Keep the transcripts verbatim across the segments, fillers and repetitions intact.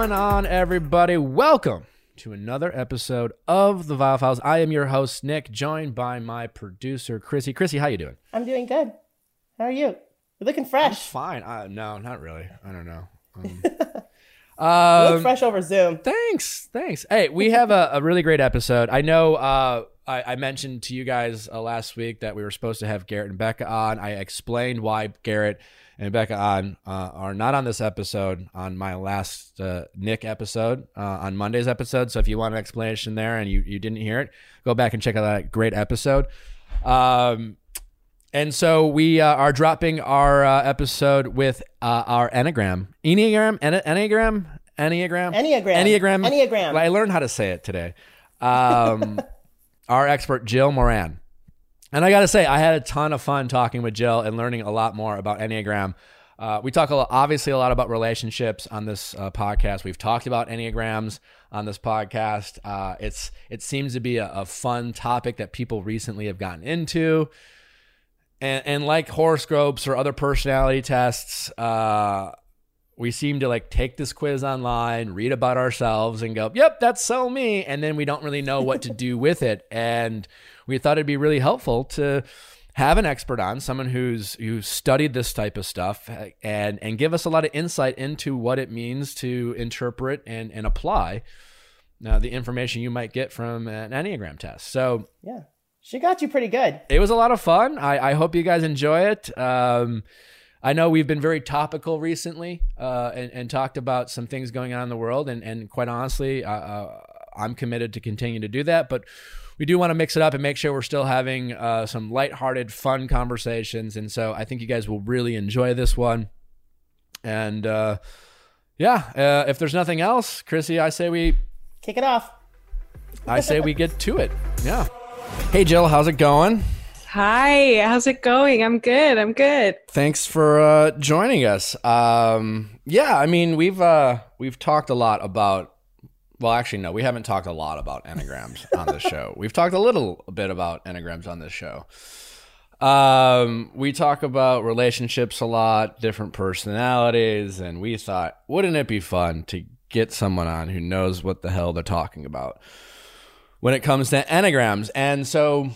going on, everybody? Welcome to another episode of the Viall Files. I am your host, Nick, joined by my producer, Chrissy. Chrissy, how you doing? I'm doing good. How are you? You're looking fresh. I'm fine. Uh, no, not really. I don't know. Um, you um, look fresh over Zoom. Thanks. Thanks. Hey, we have a, a really great episode. I know uh, I, I mentioned to you guys uh, last week that we were supposed to have Garrett and Becca on. I explained why Garrett and Becca on uh, are not on this episode on my last uh, Nick episode, uh, on Monday's episode. So if you want an explanation there and you, you didn't hear it, go back and check out that great episode. Um, and so we uh, are dropping our uh, episode with uh, our Enneagram. Enneagram? Enne- Enneagram? Enneagram? Enneagram. Enneagram. Enneagram. I learned how to say it today. Um, our expert, Jill Moran. And I got to say, I had a ton of fun talking with Jill and learning a lot more about Enneagram. Uh, we talk a lot, obviously a lot about relationships on this uh, podcast. We've talked about Enneagrams on this podcast. Uh, it's it seems to be a, a fun topic that people recently have gotten into. And, and like horoscopes or other personality tests, uh, we seem to like take this quiz online, read about ourselves and go, yep, that's so me. And then we don't really know what to do with it. And we thought it'd be really helpful to have an expert on, someone who's who's studied this type of stuff and, and give us a lot of insight into what it means to interpret and, and apply uh, the information you might get from an Enneagram test. So yeah, she got you pretty good. It was a lot of fun. I, I hope you guys enjoy it. Um, I know we've been very topical recently uh, and, and talked about some things going on in the world. And, and quite honestly, uh, uh, I'm committed to continue to do that. But we do want to mix it up and make sure we're still having uh, some lighthearted, fun conversations. And so I think you guys will really enjoy this one. And uh, yeah, uh, if there's nothing else, Chrissy, I say we... Kick it off. I say we get to it. Yeah. Hey, Jill, how's it going? Hi, how's it going? I'm good. I'm good. Thanks for uh, joining us. Um, yeah, I mean, we've uh, we've talked a lot about... Well, actually, no, we haven't talked a lot about Enneagrams on this show. We've talked a little bit about Enneagrams on this show. Um, we talk about relationships a lot, different personalities, and we thought, wouldn't it be fun to get someone on who knows what the hell they're talking about when it comes to Enneagrams? And so,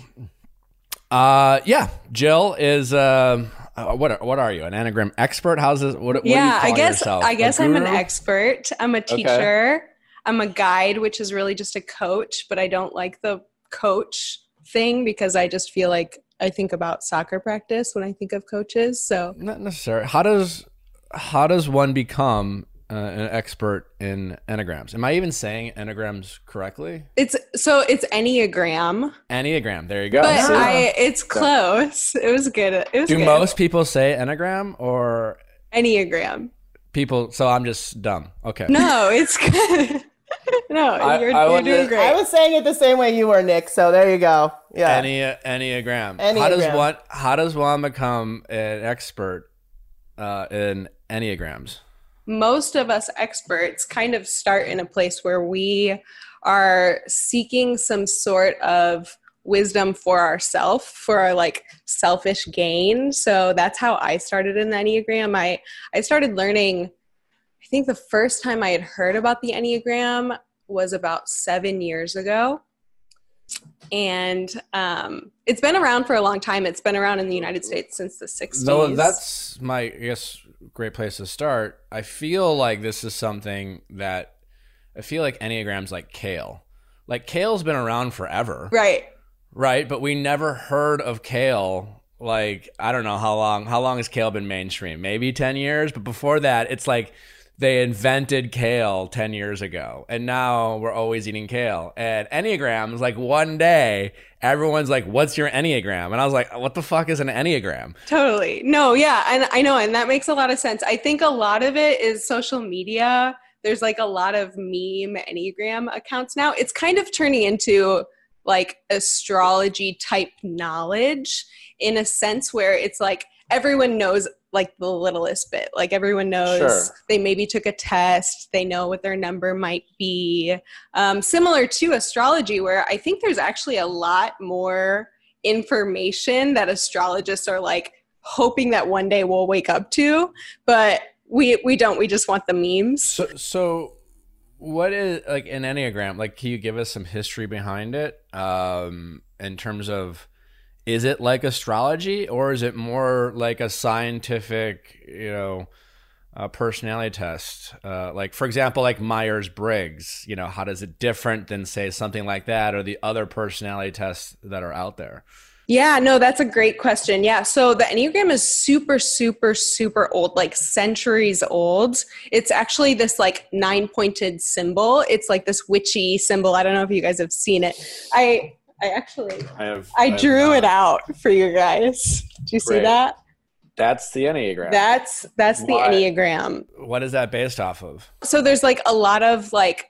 uh, yeah, Jill is... Uh, Uh, what are, what are you, an Enneagram expert? How's this? What, what yeah, do you call I guess yourself? I guess A I'm an guru? expert. I'm a teacher. Okay. I'm a guide, which is really just a coach, but I don't like the coach thing because I just feel like I think about soccer practice when I think of coaches. So not necessarily. How does how does one become uh, an expert in Enneagrams? Am I even saying Enneagrams correctly? It's so it's Enneagram. Enneagram. There you go. But I, it's close. It was good. It was Do good. most people say Enneagram or Enneagram? People. So I'm just dumb. Okay. No, it's good. No, I, you're, I you're would, doing great. I was saying it the same way you were, Nick. So there you go. Yeah. Enne- Enneagram. Enneagram. How does one How does one become an expert uh, in Enneagrams? Most of us experts kind of start in a place where we are seeking some sort of wisdom for ourselves, for our like selfish gain. So that's how I started in the Enneagram. I, I started learning, I think the first time I had heard about the Enneagram was about seven years ago. And um, it's been around for a long time. It's been around in the United States since the sixties. No, that's my, I guess, great place to start. I feel like this is something that, I feel like Enneagram's like kale. Like kale's been around forever. Right. Right, but we never heard of kale. Like, I don't know how long, how long has kale been mainstream? Maybe ten years, but before that, it's like they invented kale ten years ago, and now we're always eating kale. And Enneagrams, like one day, everyone's like, what's your Enneagram? And I was like, what the fuck is an Enneagram? Totally. No, yeah, and I know, and that makes a lot of sense. I think a lot of it is social media. There's like a lot of meme Enneagram accounts now. It's kind of turning into like astrology type knowledge in a sense where it's like everyone knows like the littlest bit. Like everyone knows sure. They maybe took a test. They know what their number might be. Um, similar to astrology, where I think there's actually a lot more information that astrologists are like hoping that one day we'll wake up to, but we we don't. We just want the memes. So, so what is like an Enneagram? Like, can you give us some history behind it? Um, in terms of, is it like astrology, or is it more like a scientific, you know, uh, personality test? Uh, like, for example, like Myers-Briggs, you know, how does it different than, say, something like that, or the other personality tests that are out there? Yeah, no, that's a great question. Yeah. So the Enneagram is super, super, super old, like centuries old. It's actually this like nine pointed symbol. It's like this witchy symbol. I don't know if you guys have seen it. I, I actually, I have. I, I have drew not. it out for you guys. Do you see Great. that? That's the Enneagram. That's, that's the Why? Enneagram. What is that based off of? So there's like a lot of like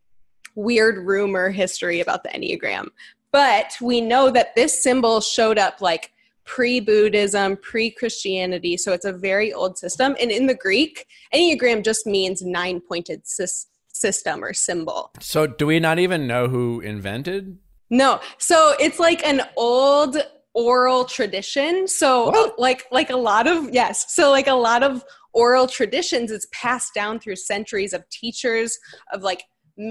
weird rumor history about the Enneagram. But we know that this symbol showed up like pre-Buddhism, pre-Christianity. So it's a very old system. And in the Greek, Enneagram just means nine-pointed sy- system or symbol. So do we not even know who invented? No. So it's like an old oral tradition. So What? like like a lot of, yes. So like a lot of oral traditions, it's passed down through centuries of teachers, of like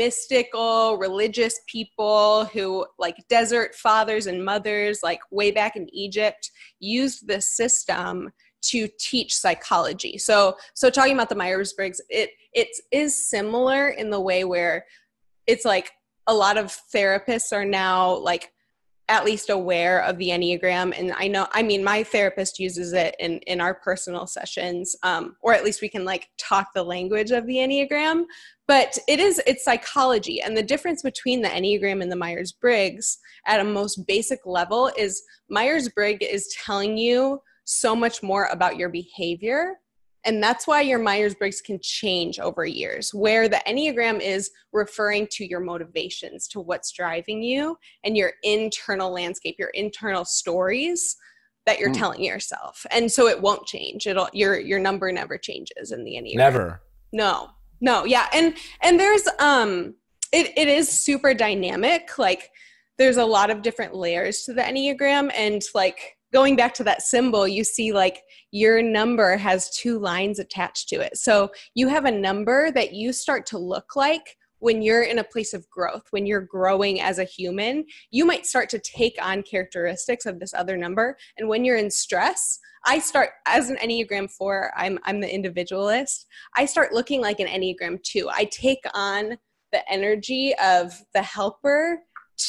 mystical religious people who, like desert fathers and mothers, like way back in Egypt, used this system to teach psychology. So so talking about the Myers-Briggs, it it is similar in the way where it's like a lot of therapists are now like at least aware of the Enneagram. And I know, I mean, my therapist uses it in, in our personal sessions, um, or at least we can like talk the language of the Enneagram. But it is, it's psychology. And the difference between the Enneagram and the Myers-Briggs at a most basic level is Myers-Briggs is telling you so much more about your behavior. And that's why your Myers-Briggs can change over years, where the Enneagram is referring to your motivations, to what's driving you and your internal landscape, your internal stories that you're mm. telling yourself. And so it won't change. It'll, your, your number never changes in the Enneagram. Never. No. No, yeah. And and there's um it, it is super dynamic. Like there's a lot of different layers to the Enneagram, and like going back to that symbol, you see like your number has two lines attached to it. So you have a number that you start to look like when you're in a place of growth, when you're growing as a human. You might start to take on characteristics of this other number. And when you're in stress, I start, as an Enneagram four, I'm I'm the individualist. I start looking like an Enneagram two. I take on the energy of the helper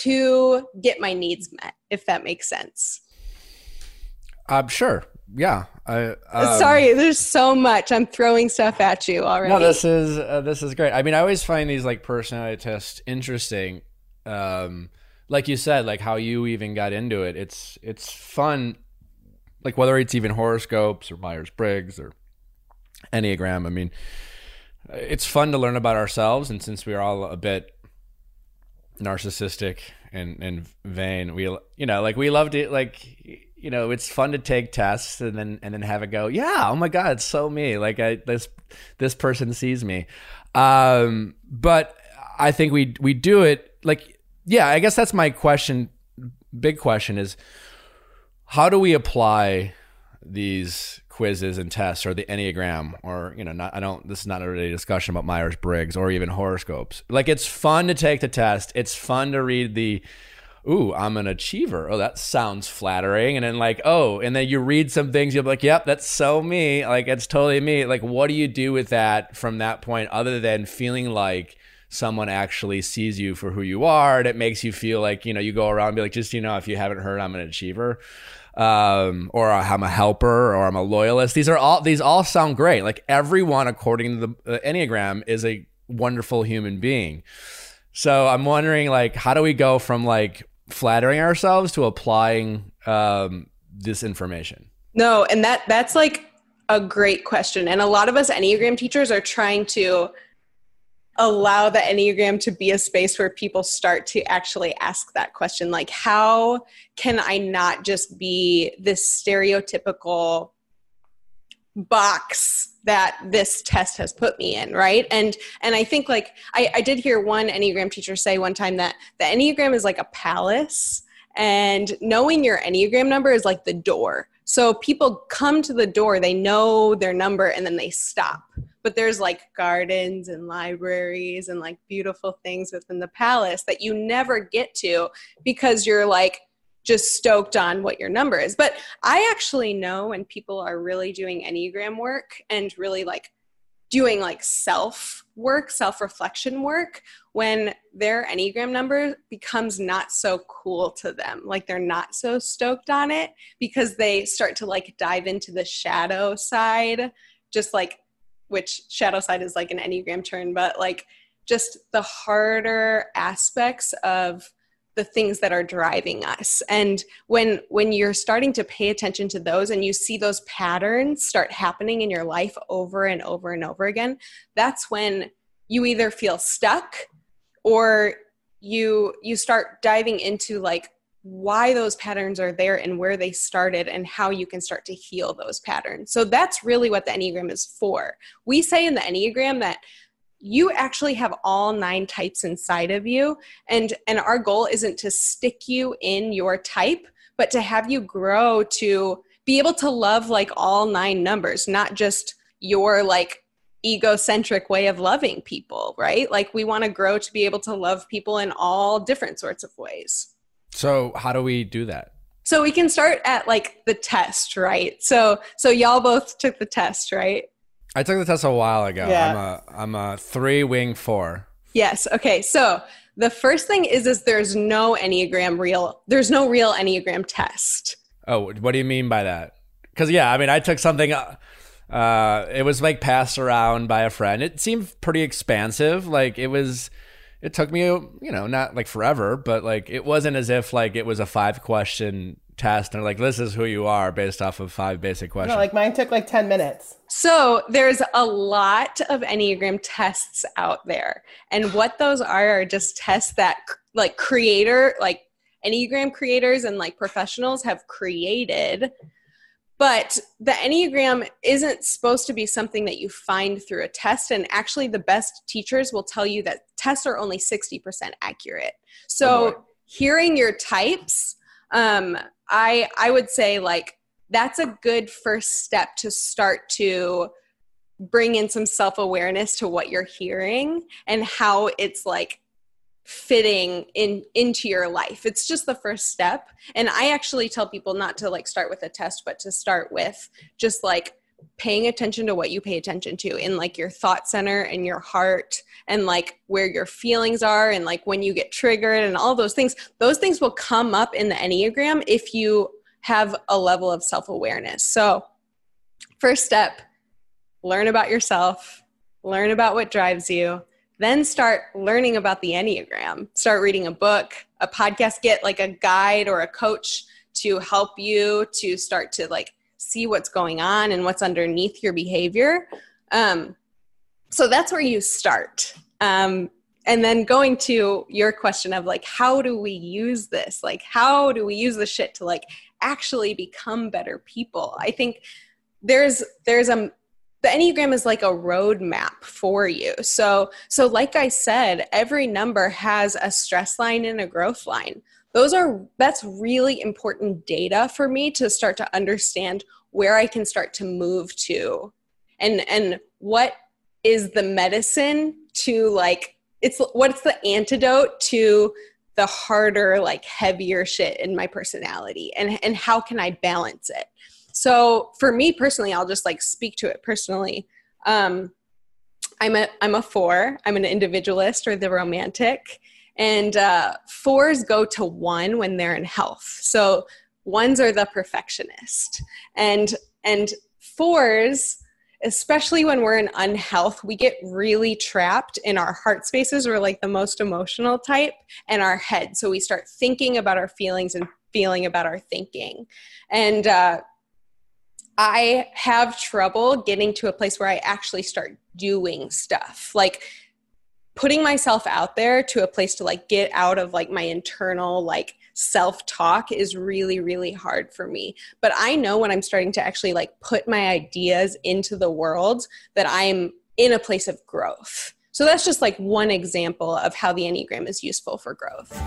to get my needs met, if that makes sense. I'm um, sure. Yeah. I, um, Sorry, there's so much. I'm throwing stuff at you already. No, this is uh, this is great. I mean, I always find these like personality tests interesting. Um, like you said, like how you even got into it. It's it's fun. Like whether it's even horoscopes or Myers-Briggs or Enneagram, I mean, it's fun to learn about ourselves. And since we're all a bit narcissistic and, and vain, we, you know, like we love to, like, you know, it's fun to take tests and then and then have it go, yeah, oh my God, it's so me. Like I this this person sees me. Um, but I think we we do it like, yeah, I guess that's my question. Big question is, how do we apply these quizzes and tests, or the Enneagram, or, you know, not, I don't, this is not a really discussion about Myers-Briggs or even horoscopes. Like, it's fun to take the test. It's fun to read the, ooh, I'm an achiever. Oh, that sounds flattering. And then like, oh, and then you read some things, you'll be like, yep, that's so me. Like, it's totally me. Like, what do you do with that from that point, other than feeling like someone actually sees you for who you are, and it makes you feel like, you know, you go around and be like, just, you know, if you haven't heard, I'm an achiever. Um, or I'm a helper, or I'm a loyalist. These are all, these all sound great. Like everyone, according to the uh, Enneagram, is a wonderful human being. So I'm wondering, like, how do we go from like flattering ourselves to applying um, this information? No, and that that's like a great question. And a lot of us Enneagram teachers are trying to allow the Enneagram to be a space where people start to actually ask that question. Like, how can I not just be this stereotypical box that this test has put me in, right? And and I think like, I, I did hear one Enneagram teacher say one time that the Enneagram is like a palace, and knowing your Enneagram number is like the door. So people come to the door, they know their number, and then they stop. But there's like gardens and libraries and like beautiful things within the palace that you never get to because you're like just stoked on what your number is. But I actually know when people are really doing Enneagram work and really like doing like self work, self-reflection work, when their Enneagram number becomes not so cool to them. Like they're not so stoked on it because they start to like dive into the shadow side, just like, which shadow side is like an Enneagram term, but like just the harder aspects of the things that are driving us. And when when you're starting to pay attention to those and you see those patterns start happening in your life over and over and over again, that's when you either feel stuck or you you start diving into like why those patterns are there and where they started and how you can start to heal those patterns. So that's really what the Enneagram is for. We say in the Enneagram that you actually have all nine types inside of you. And, and our goal isn't to stick you in your type, but to have you grow to be able to love like all nine numbers, not just your like egocentric way of loving people, right? Like we want to grow to be able to love people in all different sorts of ways. So how do we do that? So we can start at like the test, right? So, so y'all both took the test, right? I took the test a while ago. Yeah. I'm a I'm a three wing four. Yes. Okay. So the first thing is is there's no Enneagram real. There's no real Enneagram test. Oh, what do you mean by that? Because yeah, I mean, I took something. Uh, uh, it was like passed around by a friend. It seemed pretty expansive. Like it was. It took me, you know, not like forever, but like it wasn't as if like it was a five question test and like this is who you are based off of five basic questions. No, like mine took like ten minutes. So there's a lot of Enneagram tests out there. And what those are are just tests that like creator, like Enneagram creators and like professionals have created. But the Enneagram isn't supposed to be something that you find through a test. And actually the best teachers will tell you that tests are only sixty percent accurate. So oh hearing your types, um, I I would say like that's a good first step to start to bring in some self-awareness to what you're hearing and how it's like fitting in into your life. It's just the first step. And I actually tell people not to like start with a test, but to start with just like paying attention to what you pay attention to in like your thought center and your heart and like where your feelings are and like when you get triggered and all those things. Those things will come up in the Enneagram if you have a level of self-awareness. So first step, learn about yourself, learn about what drives you, then start learning about the Enneagram. Start reading a book, a podcast, get like a guide or a coach to help you to start to like see what's going on and what's underneath your behavior. Um, so that's where you start. Um, and then going to your question of like, how do we use this? Like, how do we use this shit to like actually become better people? I think there's, there's a, the Enneagram is like a roadmap for you. So, so like I said, every number has a stress line and a growth line. Those are, that's really important data for me to start to understand where I can start to move to and, and what is the medicine to like, it's what's the antidote to the harder, like heavier shit in my personality and, and how can I balance it? So for me personally, I'll just like speak to it personally. Um, I'm a, I'm a four, I'm an individualist or the romantic, and uh, fours go to one when they're in health. So ones are the perfectionist and, and fours, especially when we're in unhealth, we get really trapped in our heart spaces. We're like the most emotional type and our head. So we start thinking about our feelings and feeling about our thinking. And, uh, I have trouble getting to a place where I actually start doing stuff, like putting myself out there to a place to like get out of like my internal like self-talk is really, really hard for me. But I know when I'm starting to actually like put my ideas into the world that I'm in a place of growth. So that's just like one example of how the Enneagram is useful for growth. All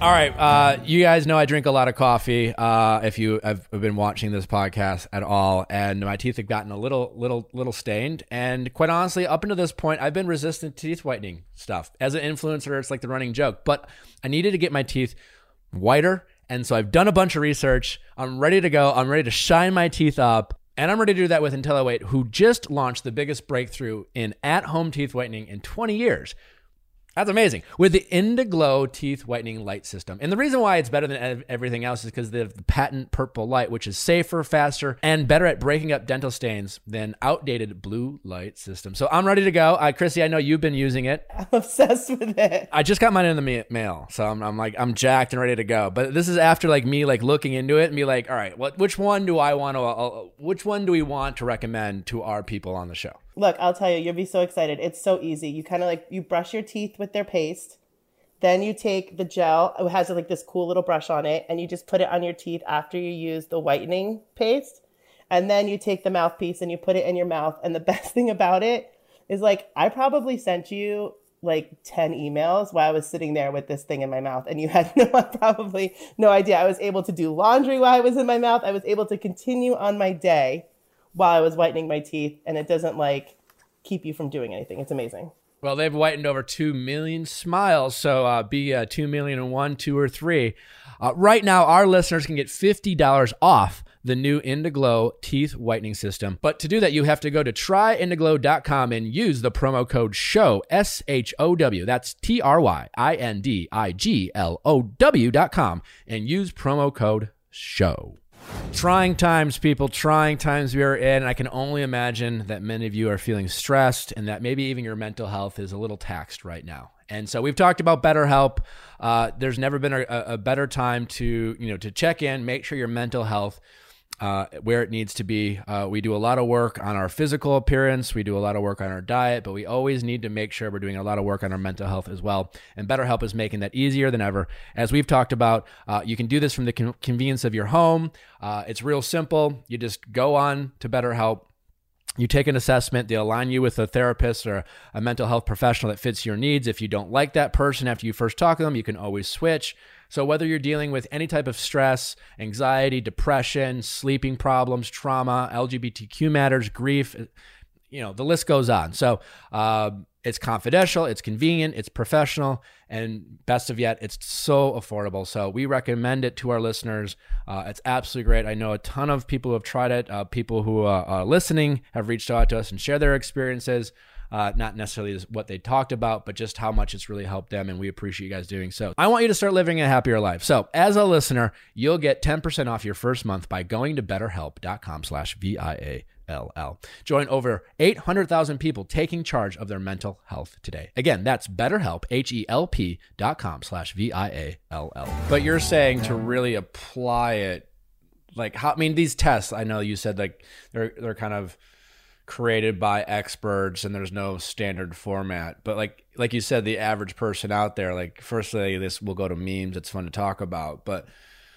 All right. Uh, you guys know I drink a lot of coffee. Uh, if you have been watching this podcast at all, and my teeth have gotten a little, little, little stained. And quite honestly, up until this point, I've been resistant to teeth whitening stuff. As an influencer, it's like the running joke. But I needed to get my teeth whiter, and so I've done a bunch of research. I'm ready to go. I'm ready to shine my teeth up, and I'm ready to do that with IntelliWhite, who just launched the biggest breakthrough in at-home teeth whitening in twenty years. That's amazing. With the Indiglo teeth whitening light system. And the reason why it's better than ev- everything else is because they have the patent purple light, which is safer, faster, and better at breaking up dental stains than outdated blue light system. So I'm ready to go. Uh, Chrissy, I know you've been using it. I'm obsessed with it. I just got mine in the ma- mail. So I'm, I'm like, I'm jacked and ready to go. But this is after like me like looking into it and be like, all right, what, which one do I want to, uh, which one do we want to recommend to our people on the show? Look, I'll tell you, you'll be so excited. It's so easy. You kind of like, you brush your teeth with their paste. Then you take the gel. It has like this cool little brush on it. And you just put it on your teeth after you use the whitening paste. And then you take the mouthpiece and you put it in your mouth. And the best thing about it is like, I probably sent you like ten emails while I was sitting there with this thing in my mouth. And you had no, probably no idea. I was able to do laundry while I was in my mouth. I was able to continue on my day while I was whitening my teeth, and it doesn't like keep you from doing anything. It's amazing. Well, they've whitened over two million smiles, so uh, be uh, two million and one, two, or three. Uh, right now, our listeners can get fifty dollars off the new Indiglo teeth whitening system. But to do that, you have to go to try indiglo dot com and use the promo code SHOW, S H O W. That's T R Y I N D I G L O W dot com, and use promo code SHOW. Trying times, people, trying times we are in. I can only imagine that many of you are feeling stressed and that maybe even your mental health is a little taxed right now. And so we've talked about BetterHelp. Uh, there's never been a, a better time to, you know, to check in, make sure your mental health uh, where it needs to be. Uh, we do a lot of work on our physical appearance. We do a lot of work on our diet, but we always need to make sure we're doing a lot of work on our mental health as well. And BetterHelp is making that easier than ever. As we've talked about, uh, you can do this from the con- convenience of your home. Uh, it's real simple. You just go on to BetterHelp. You take an assessment. They'll align you with a therapist or a mental health professional that fits your needs. If you don't like that person after you first talk to them, you can always switch. So whether you're dealing with any type of stress, anxiety, depression, sleeping problems, trauma, L G B T Q matters, grief, you know, the list goes on. So uh, it's confidential, it's convenient, it's professional, and best of yet, it's so affordable. So we recommend it to our listeners. Uh, it's absolutely great. I know a ton of people who have tried it. Uh, people who uh, are listening have reached out to us and share their experiences. Uh, not necessarily what they talked about, but just how much it's really helped them, and we appreciate you guys doing so. I want you to start living a happier life. So as a listener, you'll get ten percent off your first month by going to betterhelp dot com slash V I A L L. Join over eight hundred thousand people taking charge of their mental health today. Again, that's betterhelp, H E L P dot com slash V I A L L. But you're saying to really apply it, like how, I mean, these tests, I know you said like they're they're kind of created by experts and there's no standard format, but like like you said, the average person out there, like firstly, this will go to memes, it's fun to talk about, but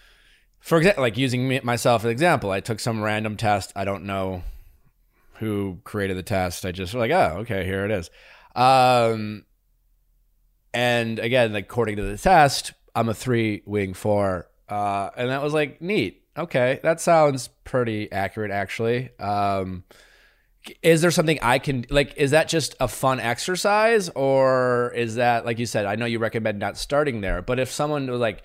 for example, like using me, myself as an example, I took some random test, I don't know who created the test, I just like, oh, okay, here it is. Um and again, like according to the test, I'm a three wing four, uh and that was like neat. Okay, that sounds pretty accurate actually. um Is there something I can, like, is that just a fun exercise, or is that, like you said, I know you recommend not starting there, but if someone was like,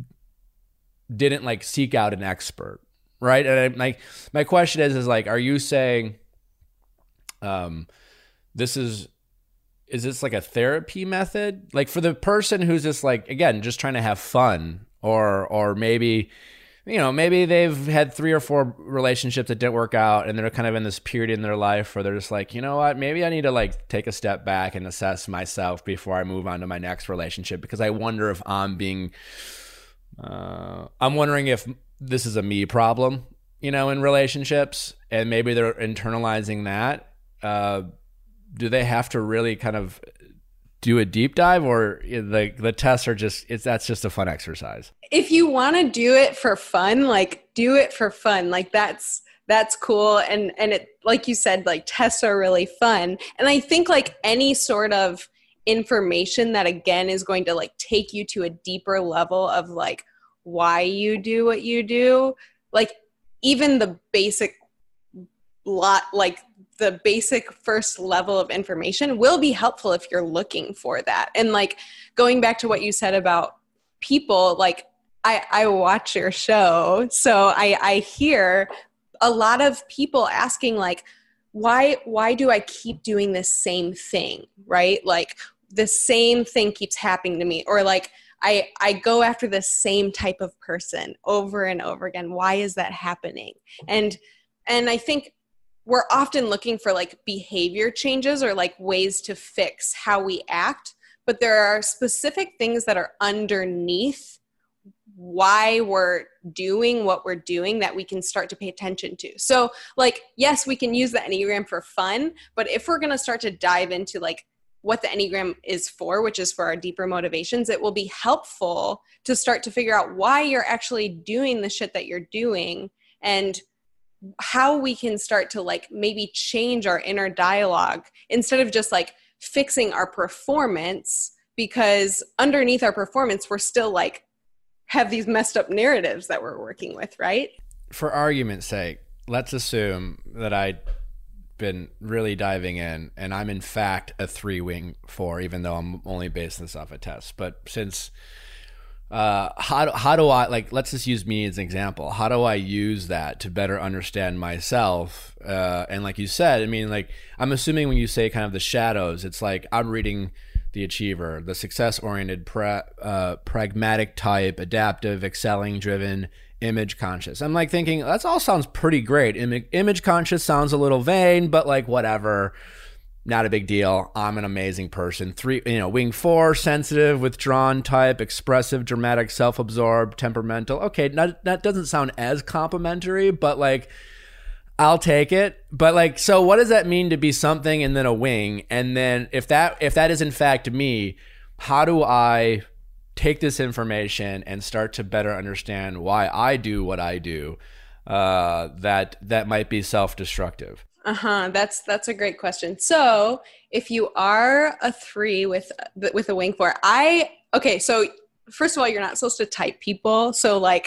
didn't like seek out an expert, right? And I, like, my question is, is like, are you saying, um, this is, is this like a therapy method? Like for the person who's just like, again, just trying to have fun, or, or maybe, you know, maybe they've had three or four relationships that didn't work out and they're kind of in this period in their life where they're just like, you know what, maybe I need to like take a step back and assess myself before I move on to my next relationship, because I wonder if I'm being, uh, I'm wondering if this is a me problem, you know, in relationships, and maybe they're internalizing that. Uh, do they have to really kind of do a deep dive, or the the tests are just, it's that's just a fun exercise? If you want to do it for fun, like do it for fun. Like that's that's cool. And and it, like you said, like tests are really fun. And I think like any sort of information that again is going to like take you to a deeper level of like why you do what you do. Like even the basic lot, like the basic first level of information will be helpful if you're looking for that. And like going back to what you said about people, like I, I watch your show, so I, I hear a lot of people asking like, why, why do I keep doing this same thing, right? Like the same thing keeps happening to me, or like I, I go after the same type of person over and over again. Why is that happening? And, and I think we're often looking for like behavior changes or like ways to fix how we act, but there are specific things that are underneath why we're doing what we're doing that we can start to pay attention to. So like, yes, we can use the Enneagram for fun, but if we're going to start to dive into like what the Enneagram is for, which is for our deeper motivations, it will be helpful to start to figure out why you're actually doing the shit that you're doing and how we can start to like maybe change our inner dialogue instead of just like fixing our performance, because underneath our performance, we're still like have these messed up narratives that we're working with, right? For argument's sake, let's assume that I'd been really diving in and I'm in fact a three wing four, even though I'm only basing this off a test. But since uh, how, do, how do I, like, let's just use me as an example. How do I use that to better understand myself? Uh, and like you said, I mean, like, I'm assuming when you say kind of the shadows, it's like I'm reading the achiever, the success-oriented, pra- uh, pragmatic type, adaptive, excelling-driven, image-conscious. I'm like thinking, that all sounds pretty great. Im- image-conscious sounds a little vain, but like whatever, not a big deal. I'm an amazing person. Three, you know, wing four, sensitive, withdrawn type, expressive, dramatic, self-absorbed, temperamental. Okay, not, that doesn't sound as complimentary, but like, I'll take it. But like, so what does that mean to be something and then a wing? And then if that if that is in fact me, how do I take this information and start to better understand why I do what I do uh, that that might be self-destructive? Uh-huh. That's that's a great question. So if you are a three with with a wing four, I okay, so first of all, you're not supposed to type people. So like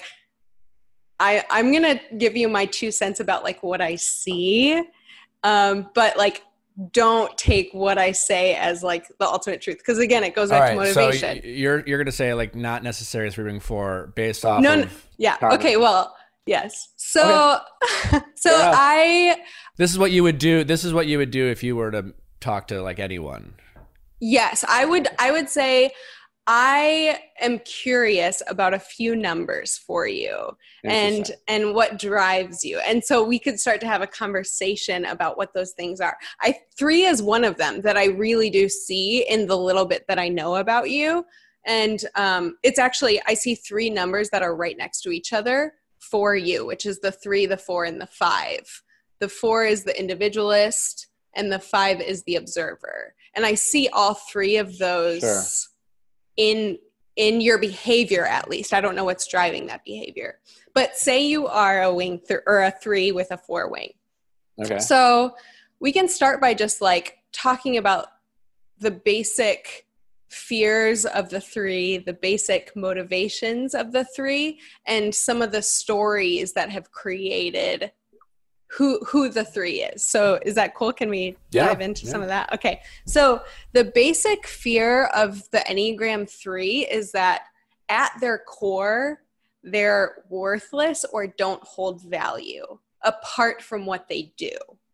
I, I'm going to give you my two cents about like what I see. Um, but like, don't take what I say as like the ultimate truth. Cause again, it goes back to motivation. So you're, you're going to say like not necessary three wing four based off no, of. No, yeah. Comment. Okay. Well, yes. So, okay. so yeah. I, this is what you would do. This is what you would do if you were to talk to like anyone. Yes, I would, I would say, I am curious about a few numbers for you and and what drives you. And so we could start to have a conversation about what those things are. I three is one of them that I really do see in the little bit that I know about you. And um, it's actually, I see three numbers that are right next to each other for you, which is the three, the four, and the five. The four is the individualist and the five is the observer. And I see all three of those sure. in in your behavior, at least. I don't know what's driving that behavior. But say you are a wing th- or a three with a four wing. Okay. So we can start by just like talking about the basic fears of the three, the basic motivations of the three, and some of the stories that have created who who the three is. So is that cool? Can we yeah, dive into yeah. some of that? Okay. So the basic fear of the Enneagram three is that at their core, they're worthless or don't hold value apart from what they do.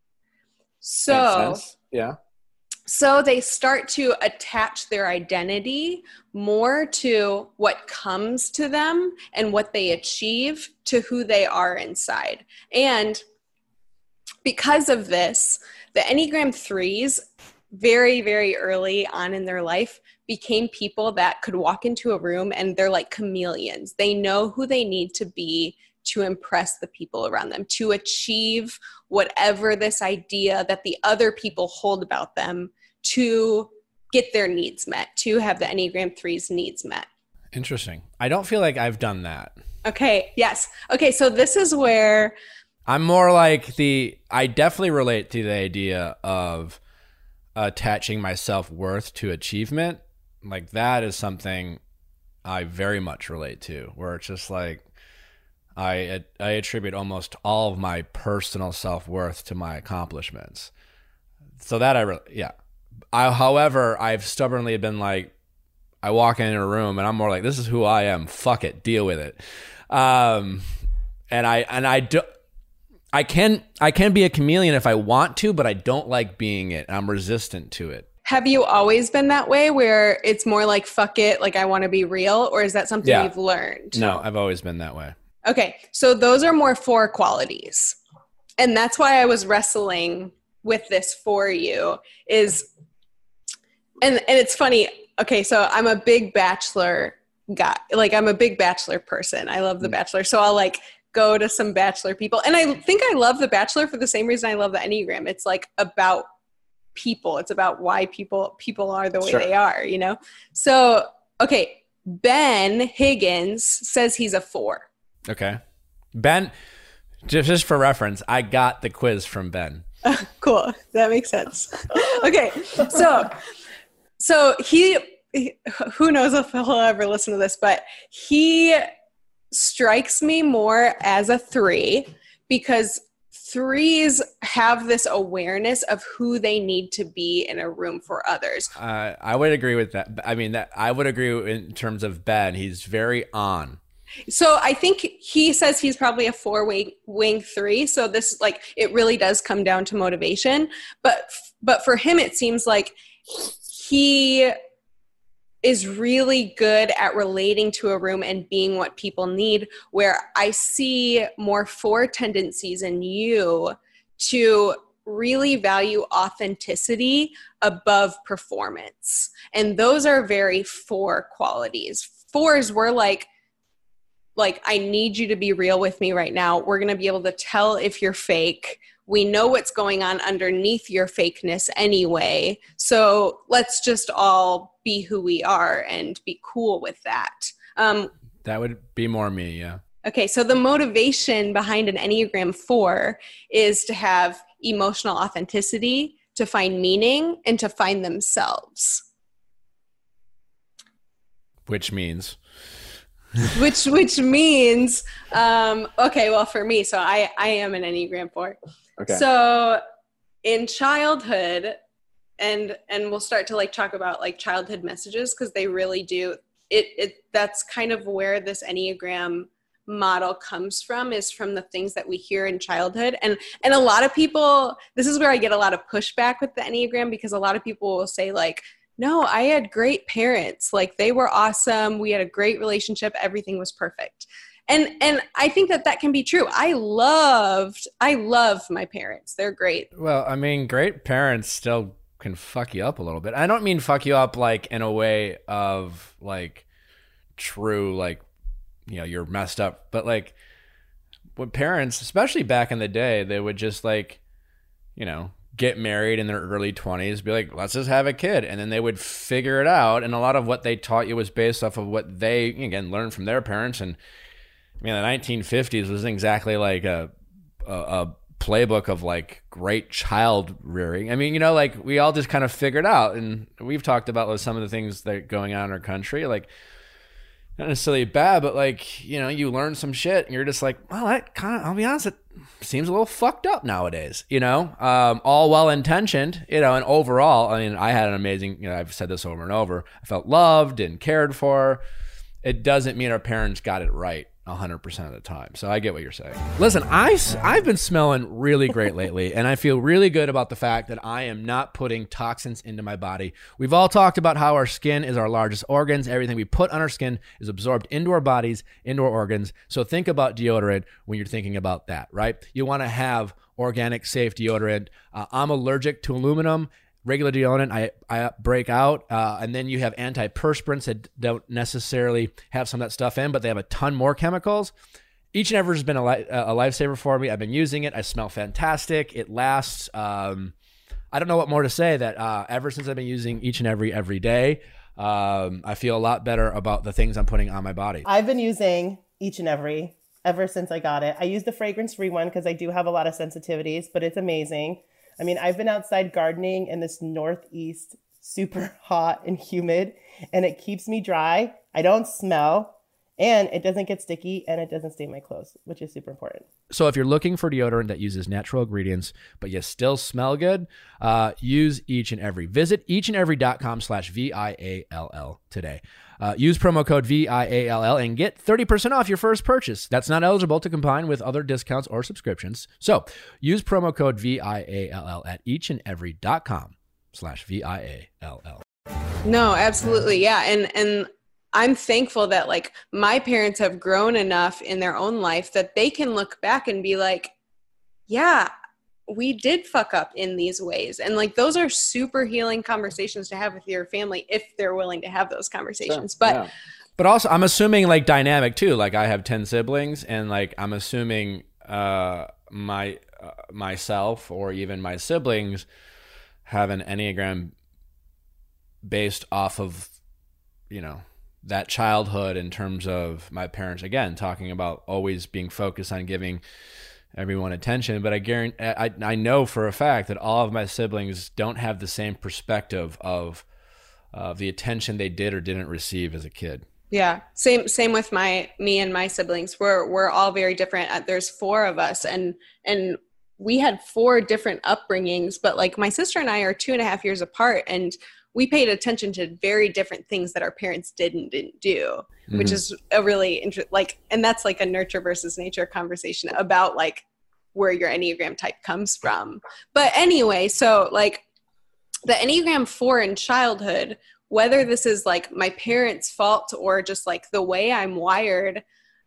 So yeah. So they start to attach their identity more to what comes to them and what they achieve to who they are inside. And because of this, the Enneagram threes very, very early on in their life became people that could walk into a room and they're like chameleons. They know who they need to be to impress the people around them, to achieve whatever this idea that the other people hold about them, to get their needs met, to have the Enneagram three's needs met. Interesting. I don't feel like I've done that. Okay. Yes. Okay. So this is where I'm more like the, I definitely relate to the idea of attaching my self-worth to achievement, like that is something I very much relate to, where it's just like I I attribute almost all of my personal self-worth to my accomplishments. So that I really, yeah. I, however, I've stubbornly been like, I walk into a room and I'm more like, this is who I am. Fuck it, deal with it. Um, and I and I do, I can I can be a chameleon if I want to, but I don't like being it. I'm resistant to it. Have you always been that way, where it's more like fuck it, like I want to be real, or is that something Yeah. you've learned? No, I've always been that way. Okay, so those are more four qualities, and that's why I was wrestling with this for you. Is and and it's funny. Okay, so I'm a big Bachelor guy. Like I'm a big Bachelor person. I love The Bachelor. So I'll like go to some Bachelor people. And I think I love The Bachelor for the same reason I love the Enneagram. It's like about people. It's about why people people are the way Sure. they are, you know? So, okay, Ben Higgins says he's a four. Okay. Ben, just, just for reference, I got the quiz from Ben. Cool. That makes sense. Okay. So, so he, he- who knows if he'll ever listen to this, but he strikes me more as a three, because threes have this awareness of who they need to be in a room for others. Uh, I would agree with that. I mean, that I would agree in terms of Ben. He's very on. So I think he says he's probably a four wing, wing three. So this, like, it really does come down to motivation. But, but for him, it seems like he is really good at relating to a room and being what people need, where I see more four tendencies in you to really value authenticity above performance. And those are very four qualities. Fours were like, like, I need you to be real with me right now. We're going to be able to tell if you're fake. We know what's going on underneath your fakeness anyway. So let's just all be who we are and be cool with that. Um, That would be more me, yeah. okay, so the motivation behind an Enneagram four is to have emotional authenticity, to find meaning, and to find themselves. Which means... which which means, um, okay, well, for me, so I, I am an Enneagram four. Okay. So in childhood, and and we'll start to like talk about like childhood messages, because they really do, it, it that's kind of where this Enneagram model comes from, is from the things that we hear in childhood. And and a lot of people, this is where I get a lot of pushback with the Enneagram, because a lot of people will say like, no, I had great parents. Like they were awesome. We had a great relationship. Everything was perfect. And and I think that that can be true. I loved, I love my parents. They're great. Well, I mean, great parents still can fuck you up a little bit. I don't mean fuck you up like in a way of like true, like, you know, you're messed up. But like when parents, especially back in the day, they would just like, you know, get married in their early twenties, be like, let's just have a kid. And then they would figure it out. And a lot of what they taught you was based off of what they, again, learned from their parents. And I mean, the nineteen fifties was exactly like a, a, a playbook of like great child rearing. I mean, you know, like we all just kind of figured out. And we've talked about some of the things that are going on in our country, like not necessarily bad, but like, you know, you learn some shit and you're just like, well, that kind of, I'll be honest, it seems a little fucked up nowadays, you know, um, all well intentioned, you know, and overall, I mean, I had an amazing, you know, I've said this over and over. I felt loved and cared for. It doesn't mean our parents got it right one hundred percent of the time. So I get what you're saying. Listen, I, I've been smelling really great lately, and I feel really good about the fact that I am not putting toxins into my body. We've all talked about how our skin is our largest organs. Everything we put on our skin is absorbed into our bodies, into our organs. So think about deodorant when you're thinking about that, right? You want to have organic, safe deodorant. Uh, I'm allergic to aluminum. Regular deodorant, I, I break out, uh, and then you have antiperspirants that don't necessarily have some of that stuff in, but they have a ton more chemicals. Each and every has been a, li- a lifesaver for me. I've been using it. I smell fantastic. It lasts. Um, I don't know what more to say. That uh, ever since I've been using each and every every day, um, I feel a lot better about the things I'm putting on my body. I've been using each and every ever since I got it. I use the fragrance-free one because I do have a lot of sensitivities, but it's amazing. I mean, I've been outside gardening in this Northeast, super hot and humid, and it keeps me dry. I don't smell, and it doesn't get sticky, and it doesn't stain my clothes, which is super important. So if you're looking for deodorant that uses natural ingredients, but you still smell good, uh, use Each and Every. Visit eachandevery.com slash V I A L L today. Uh, use promo code V I A L L and get thirty percent off your first purchase. That's not eligible to combine with other discounts or subscriptions. So use promo code V I A L L at eachandevery.com slash V I A L L. No, absolutely. Yeah. And, and I'm thankful that like my parents have grown enough in their own life that they can look back and be like, yeah, we did fuck up in these ways. And like, those are super healing conversations to have with your family if they're willing to have those conversations. Sure. But, yeah. but also I'm assuming like dynamic too. Like I have ten siblings and like, I'm assuming, uh, my, uh, myself or even my siblings have an Enneagram based off of, you know, that childhood in terms of my parents, again, talking about always being focused on giving everyone attention. But I guarantee, I, I know for a fact that all of my siblings don't have the same perspective of uh, the attention they did or didn't receive as a kid. Yeah. Same, same with my, me and my siblings. We're, we're all very different. There's four of us and, and we had four different upbringings, but like my sister and I are two and a half years apart, and we paid attention to very different things that our parents did and didn't do, mm-hmm. which is a really interesting, like, and that's like a nurture versus nature conversation about like where your Enneagram type comes from. But anyway, so like the Enneagram four in childhood, whether this is like my parents' fault or just like the way I'm wired,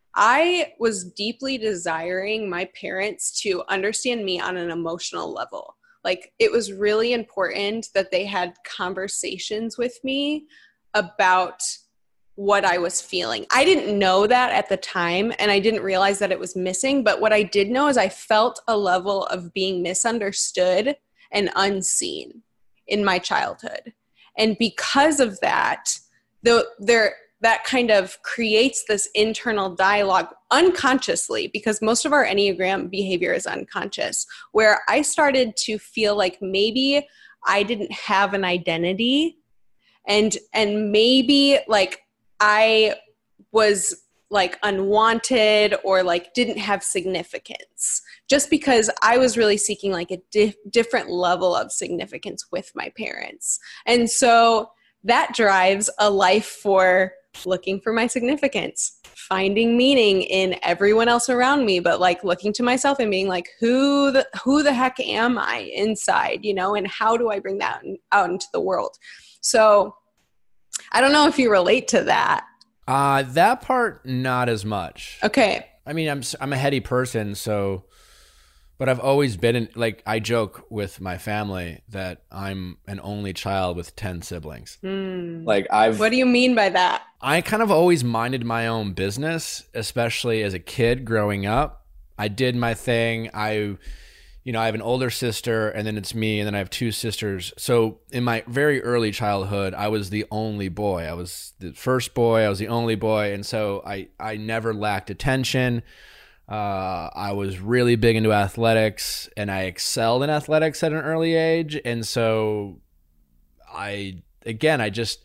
I was deeply desiring my parents to understand me on an emotional level. Like it was really important that they had conversations with me about what I was feeling. I didn't know that at the time, and I didn't realize that it was missing. But what I did know is I felt a level of being misunderstood and unseen in my childhood. And because of that, the, there, that kind of creates this internal dialogue unconsciously, because most of our Enneagram behavior is unconscious, where I started to feel like maybe I didn't have an identity, and and maybe like I was like unwanted or like didn't have significance, just because I was really seeking like a di- different level of significance with my parents. And so that drives a life for looking for my significance, finding meaning in everyone else around me, but like looking to myself and being like, who the, who the heck am I inside, you know, and how do I bring that out into the world? So I don't know if you relate to that. Uh, that part, not as much. Okay. I mean, I'm, I'm a heady person, so, but I've always been in, like, I joke with my family that I'm an only child with ten siblings. Mm. Like I've, what do you mean by that? I kind of always minded my own business, especially as a kid growing up. I did my thing. I, you know, I have an older sister, and then it's me, and then I have two sisters. So in my very early childhood, I was the only boy. I was the first boy. I was the only boy. And so I, I never lacked attention. Uh, I was really big into athletics, and I excelled in athletics at an early age. And so I, again, I just,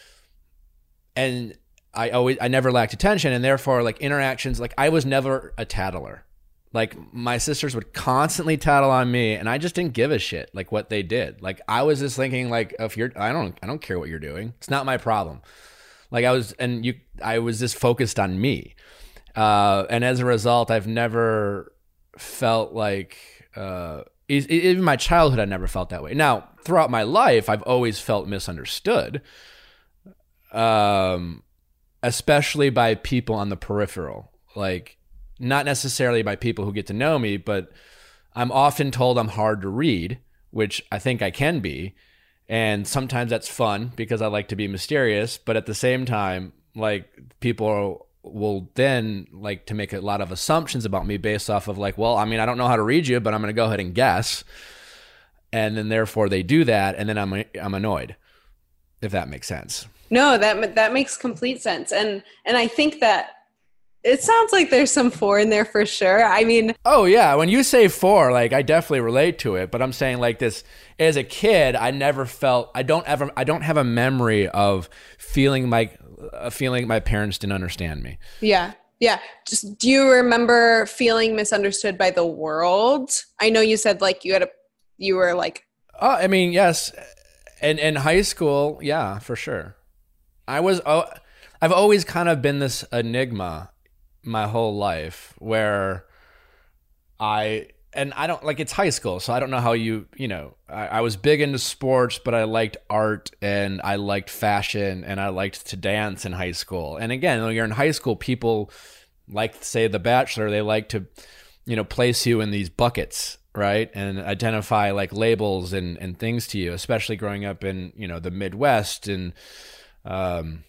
and I always, I never lacked attention, and therefore like interactions, like I was never a tattler. Like my sisters would constantly tattle on me, and I just didn't give a shit like what they did. Like I was just thinking like, if you're, I don't, I don't care what you're doing. It's not my problem. Like I was, and you, I was just focused on me. Uh, and as a result, I've never felt like, uh, even my childhood, I never felt that way. Now, throughout my life, I've always felt misunderstood, um, especially by people on the peripheral, like not necessarily by people who get to know me, but I'm often told I'm hard to read, which I think I can be. And sometimes that's fun because I like to be mysterious, but at the same time, like people will then like to make a lot of assumptions about me based off of like, well, I mean, I don't know how to read you, but I'm going to go ahead and guess. And then therefore they do that. And then I'm, I'm annoyed, if that makes sense. No, that, that makes complete sense. And, and I think that It sounds like there's some four in there for sure. I mean, oh yeah, when you say four, like I definitely relate to it, but I'm saying like this as a kid, I never felt I don't ever I don't have a memory of feeling like a feeling my parents didn't understand me. Yeah. Yeah. Just do you remember feeling misunderstood by the world? I know you said like you had a you were like Oh, I mean, yes. In in high school, yeah, for sure. I was oh, I've always kind of been this enigma my whole life where I and I don't like it's high school, so I don't know how you you know I, I was big into sports, but I liked art and I liked fashion and I liked to dance in high school. And again, when you're in high school, people like say The Bachelor, they like to you know place you in these buckets, right, and identify like labels and and things to you, especially growing up in you know the Midwest and um.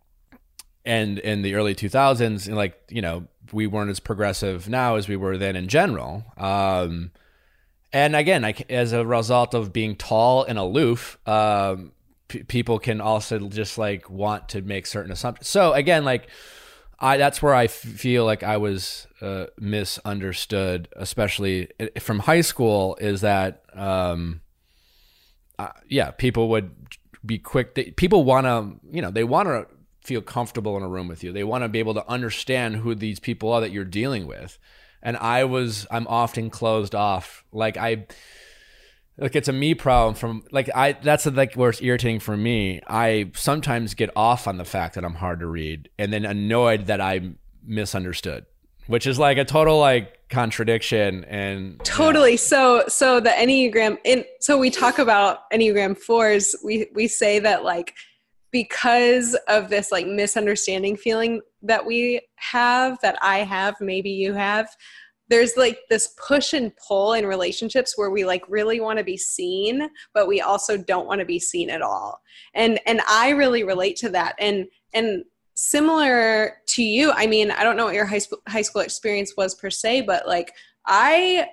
And in the early two thousands, like, you know, we weren't as progressive now as we were then in general. Um, and again, I, as a result of being tall and aloof, um, p- people can also just like want to make certain assumptions. So again, like, I that's where I f- feel like I was uh, misunderstood, especially from high school, is that, um, uh, yeah, people would be quick. They, people want to, you know, they want to feel comfortable in a room with you. They want to be able to understand who these people are that you're dealing with. And I was, I'm often closed off. Like I, like it's a me problem from like, I, that's like where it's irritating for me. I sometimes get off on the fact that I'm hard to read and then annoyed that I'm misunderstood, which is like a total like contradiction and totally. Yeah. So, so the Enneagram in, so we talk about Enneagram fours. We, we say that like, because of this like misunderstanding feeling that we have, that I have, maybe you have, there's like this push and pull in relationships where we like really want to be seen, but we also don't want to be seen at all. And, and I really relate to that. And, and similar to you, I mean, I don't know what your high school, high school experience was per se, but like I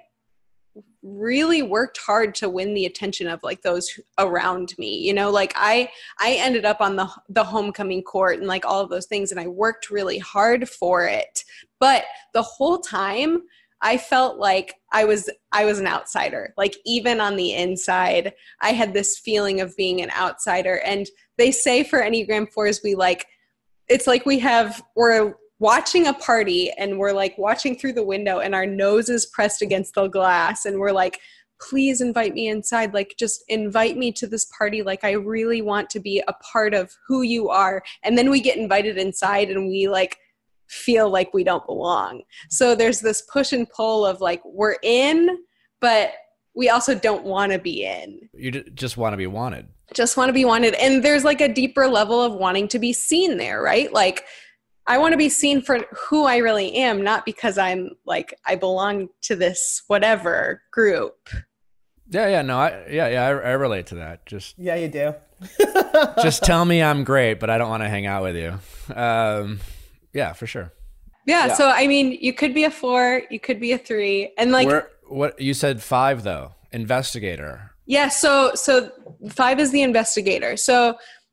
really worked hard to win the attention of like those around me, you know, like I, I ended up on the, the homecoming court and like all of those things. And I worked really hard for it. But the whole time I felt like I was, I was an outsider. Like even on the inside, I had this feeling of being an outsider. And they say for Enneagram fours, we like, it's like we have, we're watching a party and we're like watching through the window and our nose is pressed against the glass and we're like, please invite me inside. Like, just invite me to this party. Like, I really want to be a part of who you are. And then we get invited inside and we like feel like we don't belong. So there's this push and pull of like, we're in, but we also don't want to be in. You just want to be wanted. Just want to be wanted. And there's like a deeper level of wanting to be seen there, right? Like, I want to be seen for who I really am, not because I'm like, I belong to this whatever group. Yeah, yeah, no, I, yeah, yeah, I, I relate to that. Just, Yeah, you do. just tell me I'm great, but I don't want to hang out with you. Um, yeah, for sure. Yeah, Yeah. so I mean, you could be a four, you could be a three, and like, Where, what you said five though, investigator. yeah. So, so five is the investigator. So,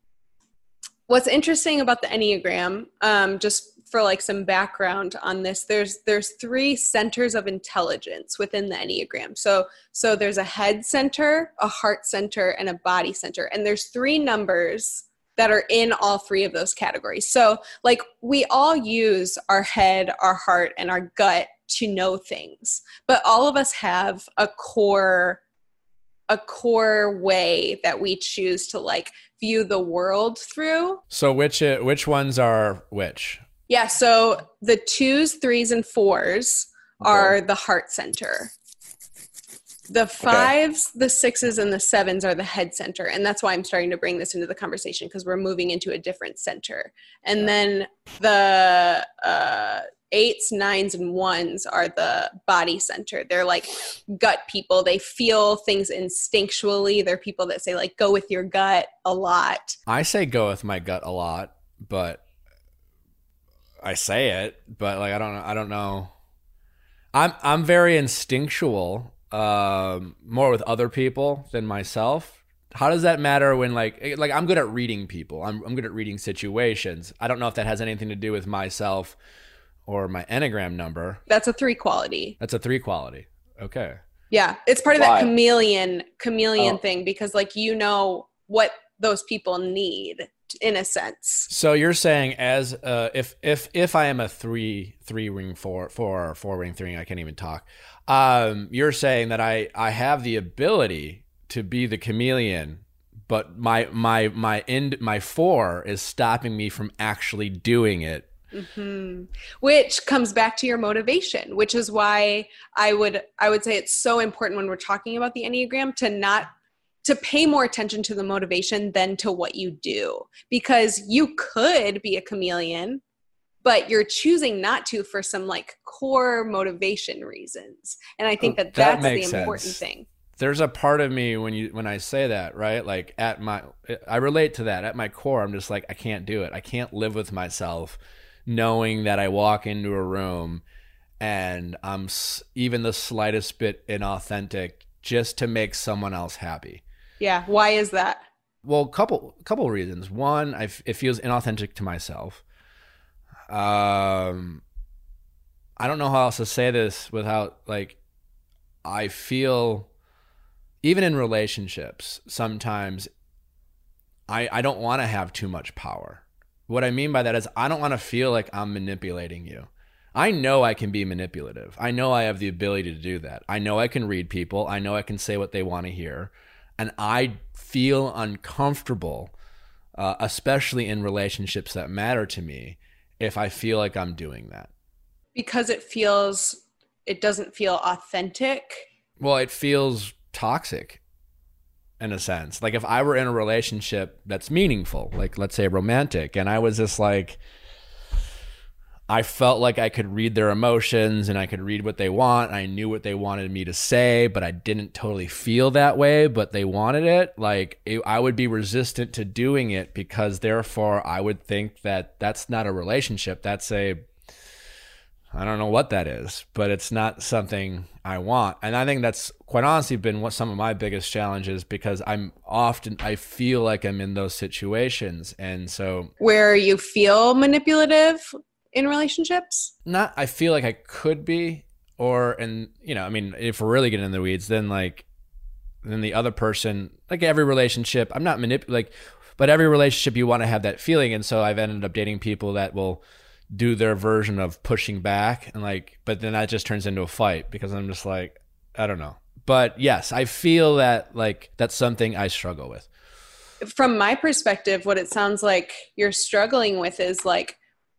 what's interesting about the Enneagram, um, just for like some background on this, there's there's three centers of intelligence within the Enneagram. So so there's a head center, a heart center, and a body center. And there's three numbers that are in all three of those categories. So like we all use our head, our heart, and our gut to know things. But all of us have a core a core way that we choose to like view the world through. So which uh, which ones are which? Yeah, so the twos, threes, and fours Okay. are the heart center. The fives, the sixes, and the sevens are the head center. And that's why I'm starting to bring this into the conversation, because we're moving into a different center. And Yeah. then the uh, eights, nines, and ones are the body center. They're like gut people. They feel things instinctually. They're people that say like, go with your gut a lot. I say go with my gut a lot, but I say it, but like I don't I don't know. I'm I'm very instinctual, um, more with other people than myself. How does that matter when like like I'm good at reading people. I'm I'm good at reading situations. I don't know if that has anything to do with myself or my Enneagram number. That's a three quality. That's a three quality. Okay. Yeah. It's part of Why? that chameleon, chameleon Oh. thing, because like, you know what those people need in a sense. So you're saying as uh, if if if I am a three three ring four four or four ring three, I can't even talk. Um, you're saying that I I have the ability to be the chameleon, but my my my end my four is stopping me from actually doing it. Mm-hmm. Which comes back to your motivation, which is why I would I would say it's so important when we're talking about the Enneagram to not to pay more attention to the motivation than to what you do, because you could be a chameleon, but you're choosing not to for some like core motivation reasons. And I think that That that's the makes important sense. thing. There's a part of me when you when I say that, right? Like at my I relate to that. At my core, I'm just like, I can't do it. I can't live with myself knowing that I walk into a room and I'm s- even the slightest bit inauthentic just to make someone else happy. Yeah. Why is that? Well, couple couple reasons. One, I f- it feels inauthentic to myself. Um, I don't know how else to say this without like, I feel even in relationships sometimes I I don't want to have too much power. What I mean by that is I don't want to feel like I'm manipulating you. I know I can be manipulative. I know I have the ability to do that. I know I can read people. I know I can say what they want to hear. And I feel uncomfortable, uh, especially in relationships that matter to me, if I feel like I'm doing that. Because it feels, it doesn't feel authentic. Well, it feels toxic in a sense. Like if I were in a relationship that's meaningful, like let's say romantic, and I was just like, I felt like I could read their emotions and I could read what they want. And I knew what they wanted me to say, but I didn't totally feel that way, but they wanted it. Like it, I would be resistant to doing it because therefore I would think that that's not a relationship. That's a, I don't know what that is, but it's not something I want. And I think that's quite honestly been what some of my biggest challenges, because I'm often, I feel like I'm in those situations. And so Where you feel manipulative in relationships? not, I feel like I could be, or, and you know, I mean, if we're really getting in the weeds, then like, then the other person, like every relationship, I'm not manip like, but every relationship you want to have that feeling. And so I've ended up dating people that will do their version of pushing back, and like, but then that just turns into a fight because I'm just like, I don't know. But yes, I feel that like that's something I struggle with. From my perspective, what it sounds like you're struggling with is like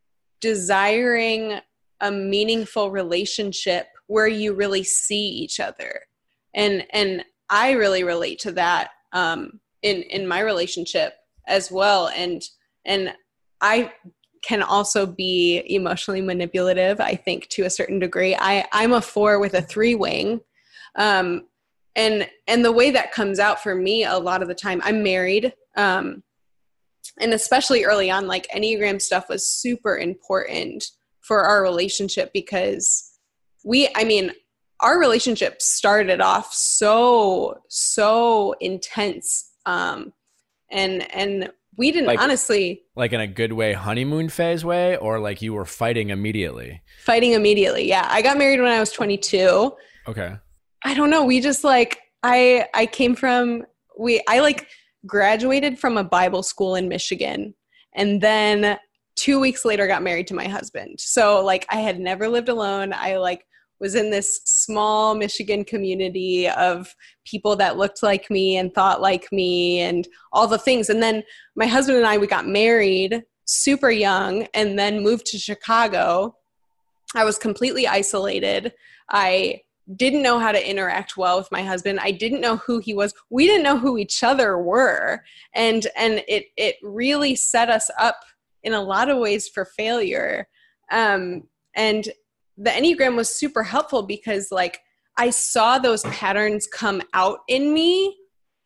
desiring a meaningful relationship where you really see each other. And, and I really relate to that, um, in, in my relationship as well. And, and I can also be emotionally manipulative, I think, to a certain degree. I, I'm a four with a three wing. Um, and, and the way that comes out for me a lot of the time, I'm married. Um, and especially early on, like Enneagram stuff was super important for our relationship because we, I mean, our relationship started off so, so intense. Um, and, and we didn't Like- honestly Like in a good way, honeymoon phase way, or like you were fighting immediately? fighting immediately. Yeah. I got married when I was twenty-two. Okay. I don't know. We just like, I, I came from, we, I like graduated from a Bible school in Michigan. And then two weeks later got married to my husband. So like I had never lived alone. I like was in this small Michigan community of people that looked like me and thought like me and all the things. And then my husband and I, we got married super young and then moved to Chicago. I was completely isolated. I didn't know how to interact well with my husband. I didn't know who he was. We didn't know who each other were. And, and it, it really set us up in a lot of ways for failure. Um, and the Enneagram was super helpful because like I saw those patterns come out in me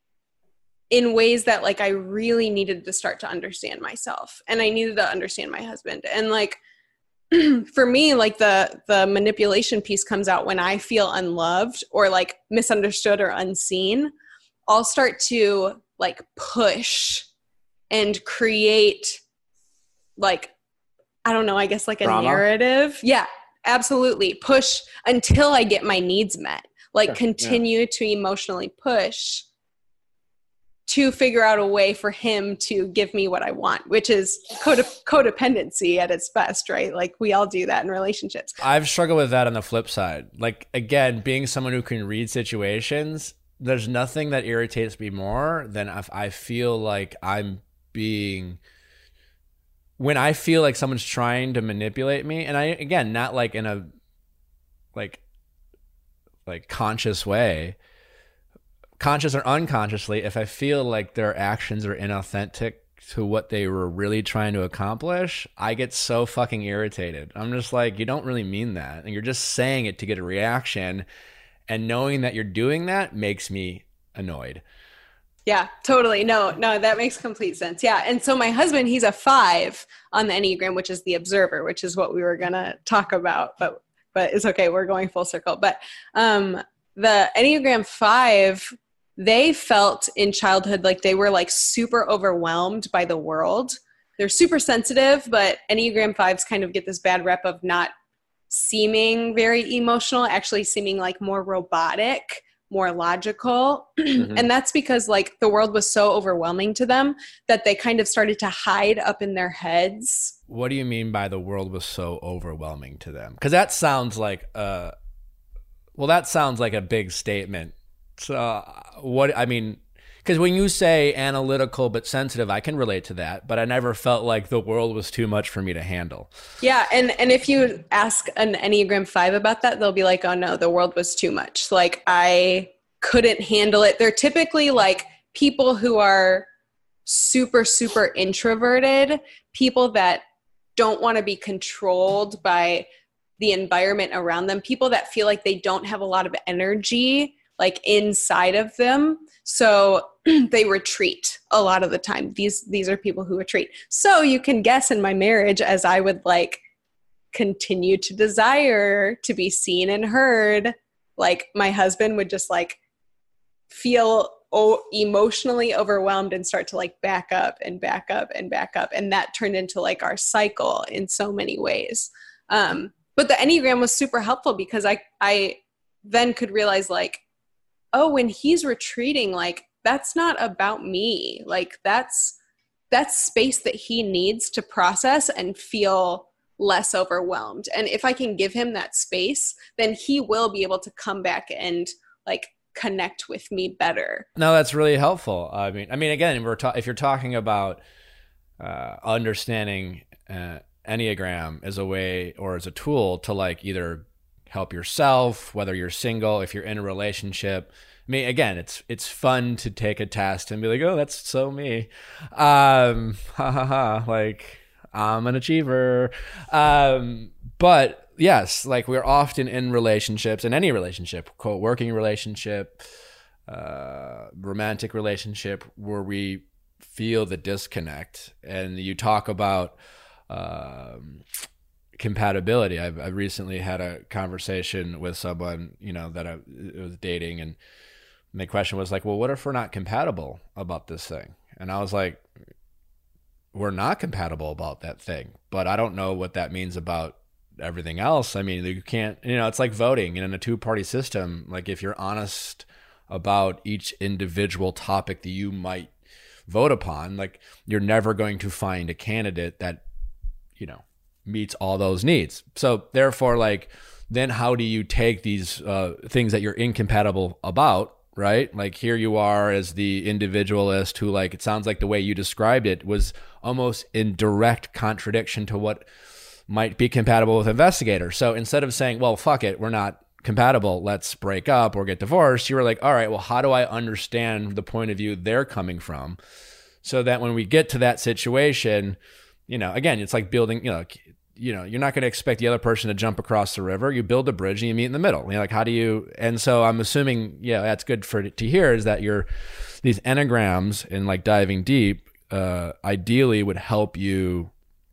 in ways that like I really needed to start to understand myself, and I needed to understand my husband. And like for me, like the the manipulation piece comes out when I feel unloved or like misunderstood or unseen. I'll start to like push and create like I don't know, I guess like a Drama? narrative. Yeah, absolutely. Push until I get my needs met. Like Sure. continue yeah. to emotionally push to figure out a way for him to give me what I want, which is codep- codependency at its best, right? Like we all do that in relationships. I've struggled with that on the flip side. Like, again, being someone who can read situations, there's nothing that irritates me more than if I feel like I'm being, when I feel like someone's trying to manipulate me, and I, again, not like in a, like, like conscious way, conscious or unconsciously, if I feel like their actions are inauthentic to what they were really trying to accomplish, I get so fucking irritated. I'm just like, you don't really mean that. And you're just saying it to get a reaction. And knowing that you're doing that makes me annoyed. Yeah, totally. No, no, that makes complete sense. Yeah. And so my husband, he's a five on the Enneagram, which is the observer, which is what we were going to talk about, but, but it's okay. We're going full circle. But um, the Enneagram five, they felt in childhood like they were like super overwhelmed by the world. They're super sensitive, but Enneagram fives kind of get this bad rep of not seeming very emotional, actually seeming like more robotic, more logical. Mm-hmm. And that's because like the world was so overwhelming to them that they kind of started to hide up in their heads. What do you mean by the world was so overwhelming to them? Because that sounds like, uh, well, that sounds like a big statement. So uh, what, I mean, because when you say analytical but sensitive, I can relate to that, but I never felt like the world was too much for me to handle. Yeah, and, and if you ask an Enneagram five about that, they'll be like, oh no, the world was too much. Like I couldn't handle it. They're typically like people who are super, super introverted, people that don't want to be controlled by the environment around them, people that feel like they don't have a lot of energy like inside of them. So they retreat a lot of the time. These, these are people who retreat. So you can guess in my marriage, as I would like continue to desire to be seen and heard, like my husband would just like feel o- emotionally overwhelmed and start to like back up and back up and back up. And that turned into like our cycle in so many ways. Um, but the Enneagram was super helpful because I, I then could realize like, oh, when he's retreating, like that's not about me. Like that's, that's space that he needs to process and feel less overwhelmed. And if I can give him that space, then he will be able to come back and like connect with me better. No, that's really helpful. I mean, I mean, again, we're ta- if you're talking about uh, understanding uh, Enneagram as a way or as a tool to like either help yourself, whether you're single, if you're in a relationship. I mean, again, it's it's fun to take a test and be like, oh, that's so me. Um, ha ha ha. Like, I'm an achiever. Um, but yes, like we're often in relationships, in any relationship, co-working relationship, uh, romantic relationship, where we feel the disconnect. And you talk about um, compatibility. I've, I've recently had a conversation with someone, you know, that I was dating, and the question was like, well, what if we're not compatible about this thing? And I was like, we're not compatible about that thing, but I don't know what that means about everything else. I mean, you can't, you know, it's like voting in a two-party system. Like if you're honest about each individual topic that you might vote upon, like you're never going to find a candidate that, you know, meets all those needs. So therefore, like, then how do you take these uh, things that you're incompatible about, right? Like here you are as the individualist who, like, it sounds like the way you described it was almost in direct contradiction to what might be compatible with investigator. So instead of saying, well, fuck it, we're not compatible, let's break up or get divorced, you were like, all right, well, how do I understand the point of view they're coming from? So that when we get to that situation, you know, again, it's like building, you know, you know, you're not going to expect the other person to jump across the river. You build a bridge and you meet in the middle. You know, like, how do you, and so I'm assuming, yeah, that's good for to hear, is that you're, these enneagrams and like diving deep, uh, ideally would help you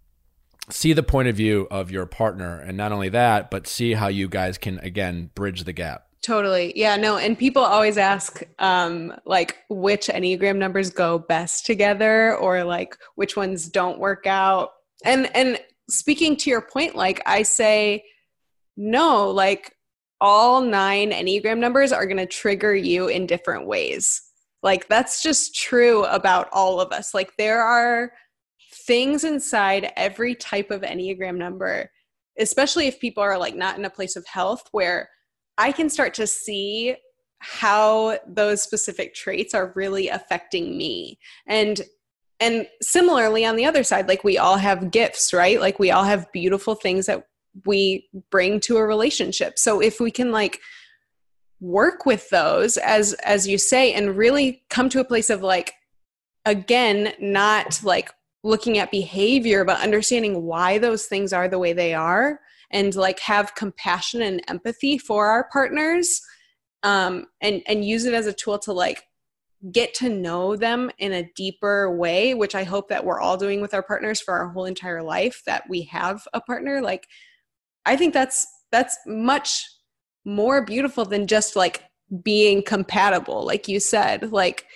see the point of view of your partner. And not only that, but see how you guys can, again, bridge the gap. Totally. Yeah, no. And people always ask, um, like, which Enneagram numbers go best together, or like which ones don't work out. And, and speaking to your point, like I say, no, like all nine Enneagram numbers are going to trigger you in different ways. Like that's just true about all of us. Like there are things inside every type of Enneagram number, especially if people are like not in a place of health, where I can start to see how those specific traits are really affecting me. And and similarly on the other side, like we all have gifts, right? Like we all have beautiful things that we bring to a relationship. So if we can like work with those, as as you say, and really come to a place of like, again, not like looking at behavior, but understanding why those things are the way they are, and like have compassion and empathy for our partners, um, and and use it as a tool to like get to know them in a deeper way, which I hope that we're all doing with our partners for our whole entire life, that we have a partner. Like I think that's that's much more beautiful than just like being compatible, like you said. Like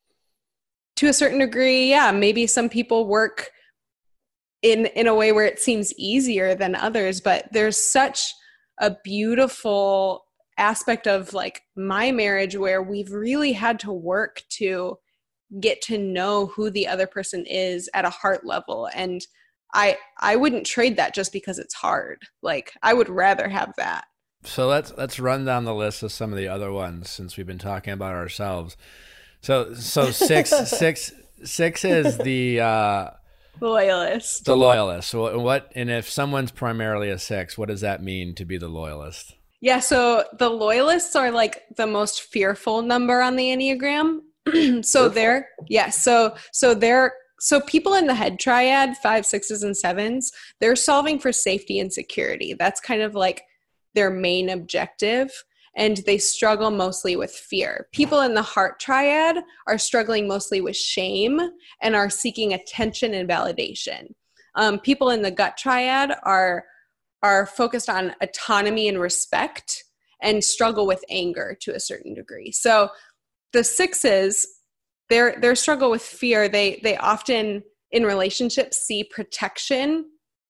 to a certain degree, yeah, maybe some people work in in a way where it seems easier than others, but there's such a beautiful aspect of like my marriage where we've really had to work to get to know who the other person is at a heart level. And I I wouldn't trade that just because it's hard. Like I would rather have that. So let's let's run down the list of some of the other ones since we've been talking about ourselves. So so six six six is the uh, loyalist. The loyalist. So what? And if someone's primarily a six, what does that mean to be the loyalist? Yeah. So the loyalists are like the most fearful number on the Enneagram. so they're yeah. So so they're so people in the head triad, five, sixes, and sevens, they're solving for safety and security. That's kind of like their main objective, and they struggle mostly with fear. People in the heart triad are struggling mostly with shame and are seeking attention and validation. Um, people in the gut triad are are focused on autonomy and respect and struggle with anger to a certain degree. So the sixes, their their struggle with fear, they they often in relationships see protection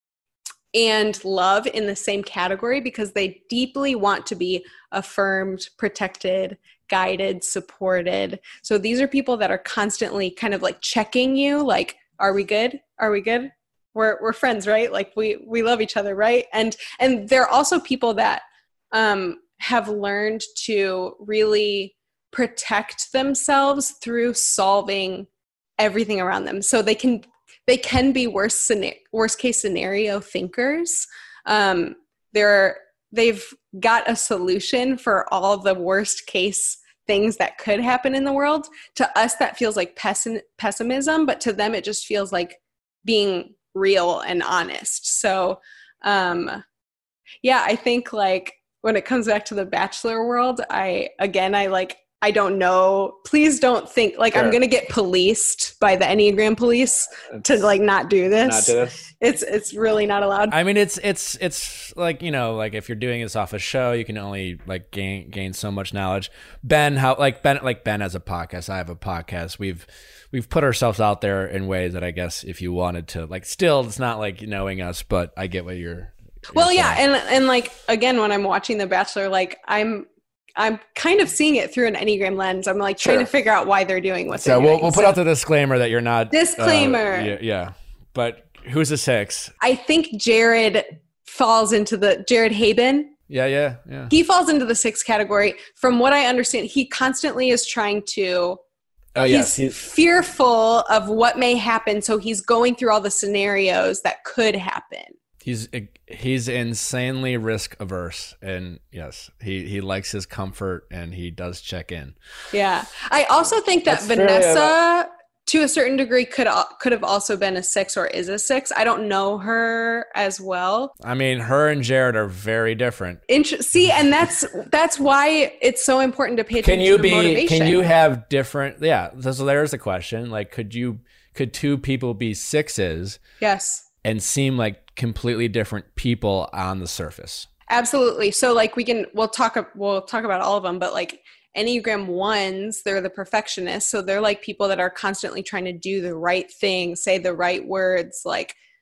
and love in the same category because they deeply want to be affirmed, protected, guided, supported. So these are people that are constantly kind of like checking you, like, are we good? Are we good? We're we're friends, right? Like we we love each other, right? And and they're also people that um, have learned to really protect themselves through solving everything around them. So they can They can be worst scena- worst case scenario thinkers. Um, they're they've got a solution for all the worst case things that could happen in the world. To us, that feels like pessim- pessimism, but to them, it just feels like being real and honest. So, um, yeah, I think like when it comes back to the Bachelor world, I again, I like. I don't know. Please don't think like sure. I'm going to get policed by the Enneagram police it's, to like not do this. Not do this. It's it's really not allowed. I mean, it's it's it's like, you know, like if you're doing this off a show, you can only like gain gain so much knowledge. Ben, how like Ben like Ben has a podcast. I have a podcast. We've we've put ourselves out there in ways that I guess if you wanted to, like, still it's not like knowing us, but I get what you're. you're well, saying. yeah, and and like again, when I'm watching The Bachelor, like I'm. I'm kind of seeing it through an Enneagram lens. I'm like trying sure. to figure out why they're doing what so they're we'll, doing. We'll put so, out the disclaimer that you're not. Disclaimer. Uh, yeah, yeah. But who's a six? I think Jared falls into the, Jared Haben. Yeah, yeah, yeah. He falls into the six category. From what I understand, he constantly is trying to, oh, yes. he's, he's fearful of what may happen. So he's going through all the scenarios that could happen. He's he's insanely risk averse, and yes, he, he likes his comfort, and he does check in. Yeah, I also think that That's Vanessa, to a certain degree, could could have also been a six or is a six. I don't know her as well. I mean, her and Jared are very different. Inter- See, and that's that's why it's so important to pay attention can you to be, motivation. Can you have different? Yeah, so there's the question. Like, could you could two people be sixes? Yes. And seem like completely different people on the surface. Absolutely. So like we can, we'll talk, we'll talk about all of them, but like Enneagram ones, they're the perfectionists. So they're like people that are constantly trying to do the right thing, say the right words. Like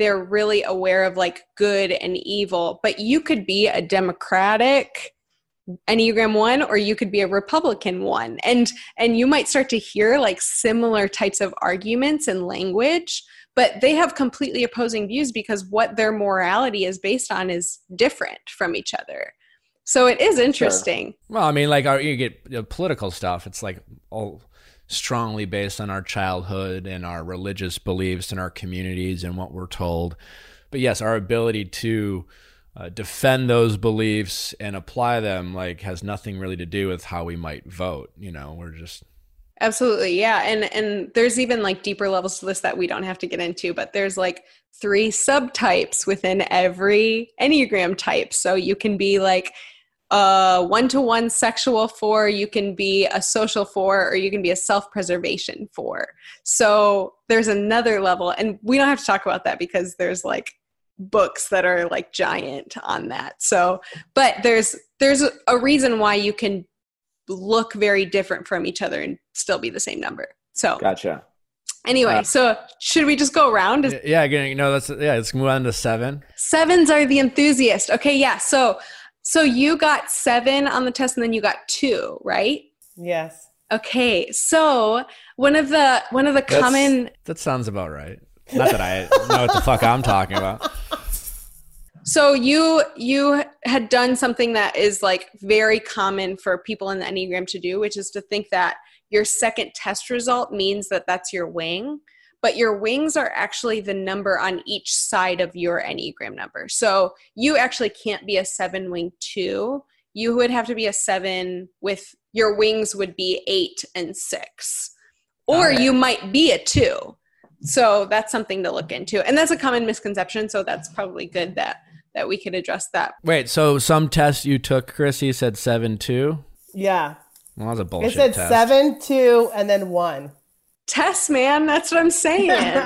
they're really aware of like good and evil. But you could be a Democratic Enneagram one, or you could be a Republican one. And, and you might start to hear like similar types of arguments and language, but they have completely opposing views because what their morality is based on is different from each other. So it is interesting. Sure. Well, I mean, like our, you get you know, political stuff. It's like all strongly based on our childhood and our religious beliefs and our communities and what we're told. But yes, our ability to uh, defend those beliefs and apply them like has nothing really to do with how we might vote. You know, we're just absolutely, yeah. And and there's even like deeper levels to this that we don't have to get into, but there's like three subtypes within every Enneagram type. So you can be like a one-to-one sexual four, you can be a social four, or you can be a self-preservation four. So there's another level, and we don't have to talk about that because there's like books that are like giant on that. So, but there's there's a reason why you can look very different from each other and still be the same number. So gotcha. Anyway, uh, so should we just go around? Is- yeah, you know, that's yeah. Let's move on to seven. Sevens are the enthusiast. Okay, yeah. So, so you got seven on the test, and then you got two, right? Yes. Okay, so one of the one of the That's, common that sounds about right. Not that I know what the fuck I'm talking about. So you you had done something that is like very common for people in the Enneagram to do, which is to think that your second test result means that that's your wing, but your wings are actually the number on each side of your Enneagram number. So you actually can't be a seven wing two. You would have to be a seven with your wings would be eight and six, or Okay. you might be a two. So that's something to look into. And that's a common misconception. So that's probably good that that we could address that. Wait, so some tests you took, Chrissy, said seven two? Yeah. Well, that was a It bullshit said test. seven, two, and then one. Test, man. That's what I'm saying.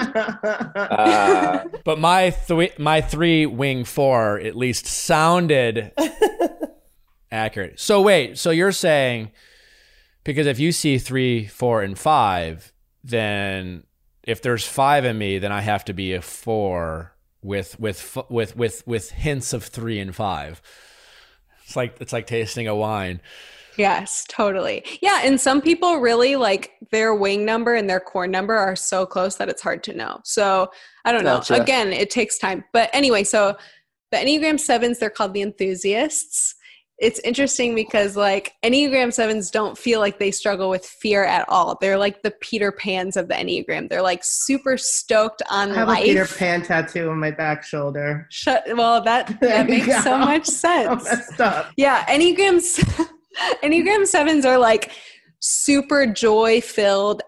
uh, But my three, my three wing four at least sounded accurate. So wait, so you're saying because if you see three, four, and five, then if there's five in me, then I have to be a four with with with with with hints of three and five. It's like it's like tasting a wine. Yes, totally. Yeah, and some people really like their wing number and their core number are so close that it's hard to know. So I don't know. Gotcha. Again, it takes time. But anyway, so the Enneagram sevens, they're called the enthusiasts. It's interesting because like Enneagram sevens don't feel like they struggle with fear at all. They're like the Peter Pans of the Enneagram. They're like super stoked on I have life. a Peter Pan tattoo on my back shoulder. Shut. Well, that There that you makes so go. much I'm sense. messed up. Yeah, Enneagrams, Enneagram sevens are like super joy-filled,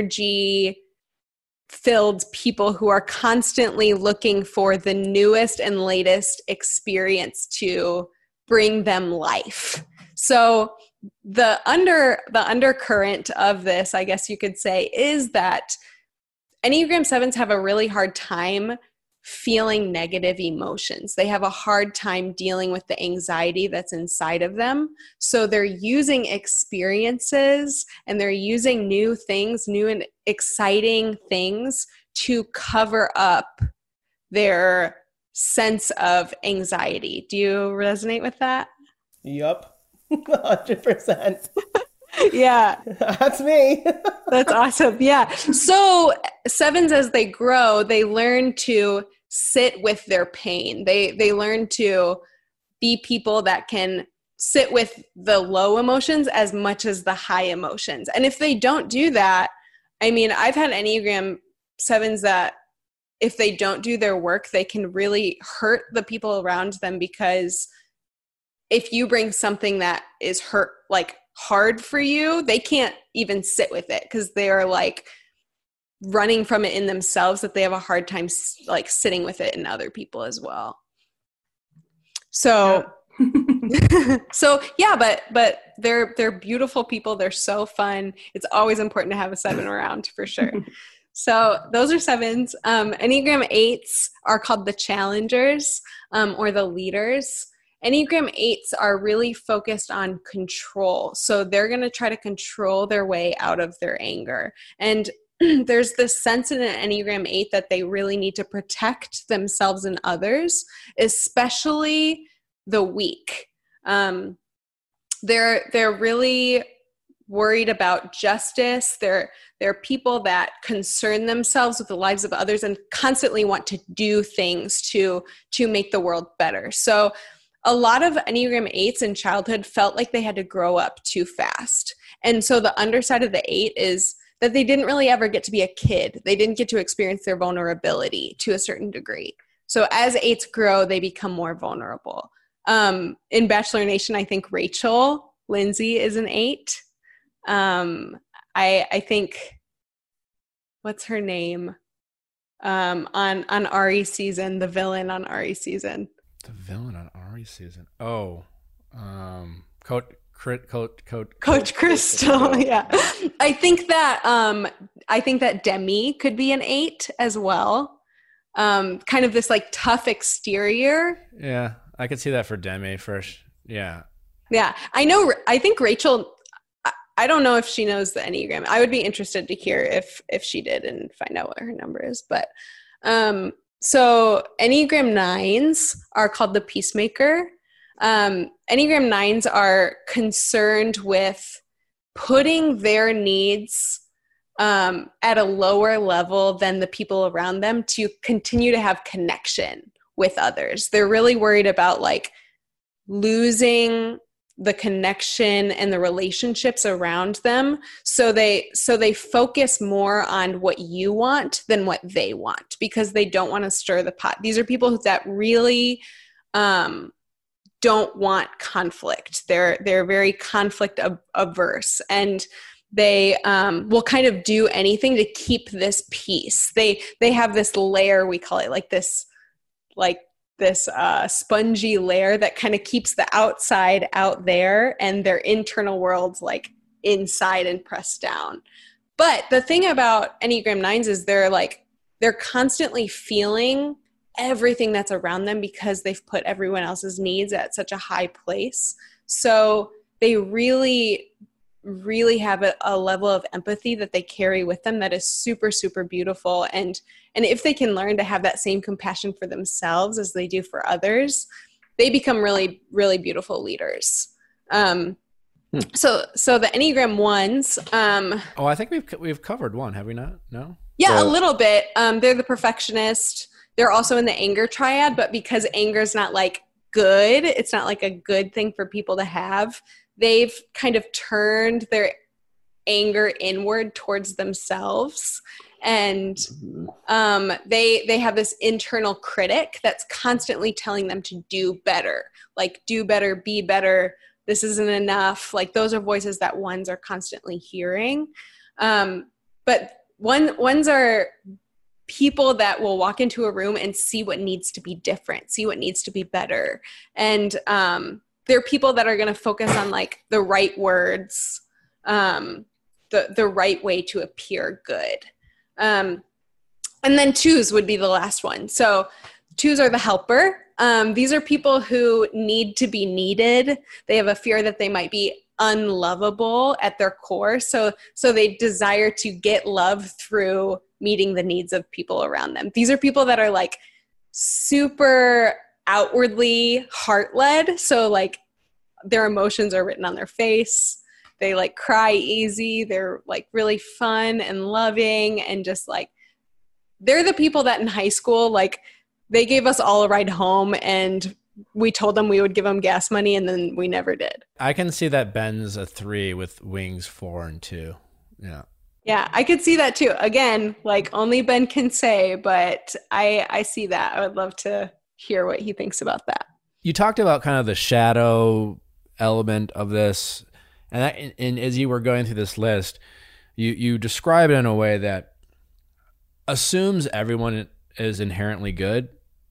energy-filled people who are constantly looking for the newest and latest experience to bring them life. So the under the undercurrent of this, I guess you could say, is that Enneagram sevens have a really hard time feeling negative emotions. They have a hard time dealing with the anxiety that's inside of them. So they're using experiences and they're using new things, new and exciting things to cover up their sense of anxiety. Do you resonate with that? Yup. one hundred percent. Yeah. That's me. That's awesome. Yeah. So sevens, as they grow, they learn to sit with their pain. They they learn to be people that can sit with the low emotions as much as the high emotions. And if they don't do that, I mean, I've had Enneagram sevens that if they don't do their work, they can really hurt the people around them, because if you bring something that is hurt, like hard for you, they can't even sit with it because they are like running from it in themselves, that they have a hard time like sitting with it in other people as well. So, so yeah, but, but they're, they're beautiful people. They're so fun. It's always important to have a seven around for sure. So those are sevens. Um, Enneagram eights are called the challengers, um, or the leaders. Enneagram eights are really focused on control. So they're going to try to control their way out of their anger. And there's this sense in an Enneagram eight that they really need to protect themselves and others, especially the weak. Um, they're they're really worried about justice. They're they're people that concern themselves with the lives of others and constantly want to do things to to make the world better. So a lot of Enneagram eights in childhood felt like they had to grow up too fast. And so the underside of the eight is that they didn't really ever get to be a kid. They didn't get to experience their vulnerability to a certain degree. So as eights grow, they become more vulnerable. Um, in Bachelor Nation, I think Rachel Lindsay is an eight. Um, I I think, what's her name? Um, on, on Ari season, the villain on Ari season. The villain on Ari season. Oh, um, Coach, Coach, Coach, Coach Crystal. Yeah, I think that um, I think that Demi could be an eight as well. Um, kind of this like tough exterior. Yeah, I could see that for Demi first. Yeah. Yeah, I know. I think Rachel. I don't know if she knows the Enneagram. I would be interested to hear if if she did and find out what her number is. But um, so Enneagram nines are called the peacemaker. Um, Enneagram nines are concerned with putting their needs um, at a lower level than the people around them to continue to have connection with others. They're really worried about like losing the connection and the relationships around them. So they, so they focus more on what you want than what they want because they don't want to stir the pot. These are people that really, um, don't want conflict. They're, they're very conflict averse and they, um, will kind of do anything to keep this peace. They, they have this layer, we call it like this, like, this uh, spongy layer that kind of keeps the outside out there and their internal world's like inside and pressed down. But the thing about Enneagram nines is they're like, they're constantly feeling everything that's around them because they've put everyone else's needs at such a high place. So they really, really have a, a level of empathy that they carry with them that is super, super beautiful. And And if they can learn to have that same compassion for themselves as they do for others, they become really, really beautiful leaders. Um, hmm. So, so the Enneagram ones. Um, oh, I think we've we've covered one, have we not? No. Yeah, So, a little bit. Um, they're the perfectionist. They're also in the anger triad, but because anger is not like good, it's not like a good thing for people to have. They've kind of turned their anger inward towards themselves. And um, they they have this internal critic that's constantly telling them to do better, like do better, be better. This isn't enough. Like those are voices that ones are constantly hearing. Um, but one ones are people that will walk into a room and see what needs to be different, see what needs to be better. And um, they're people that are going to focus on like the right words, um, the the right way to appear good. Um, and then twos would be the last one. So twos are the helper. Um, these are people who need to be needed. They have a fear that they might be unlovable at their core. So, so they desire to get love through meeting the needs of people around them. These are people that are like super outwardly heart-led. So like their emotions are written on their face. They like cry easy. They're like really fun and loving and just like, they're the people that in high school, like they gave us all a ride home and we told them we would give them gas money and then we never did. I can see that Ben's a three with wings four and two. Yeah. Yeah, I could see that too. Again, like only Ben can say, but I, I see that. I would love to hear what he thinks about that. You talked about kind of the shadow element of this. And, that, and as you were going through this list, you, you describe it in a way that assumes everyone is inherently good.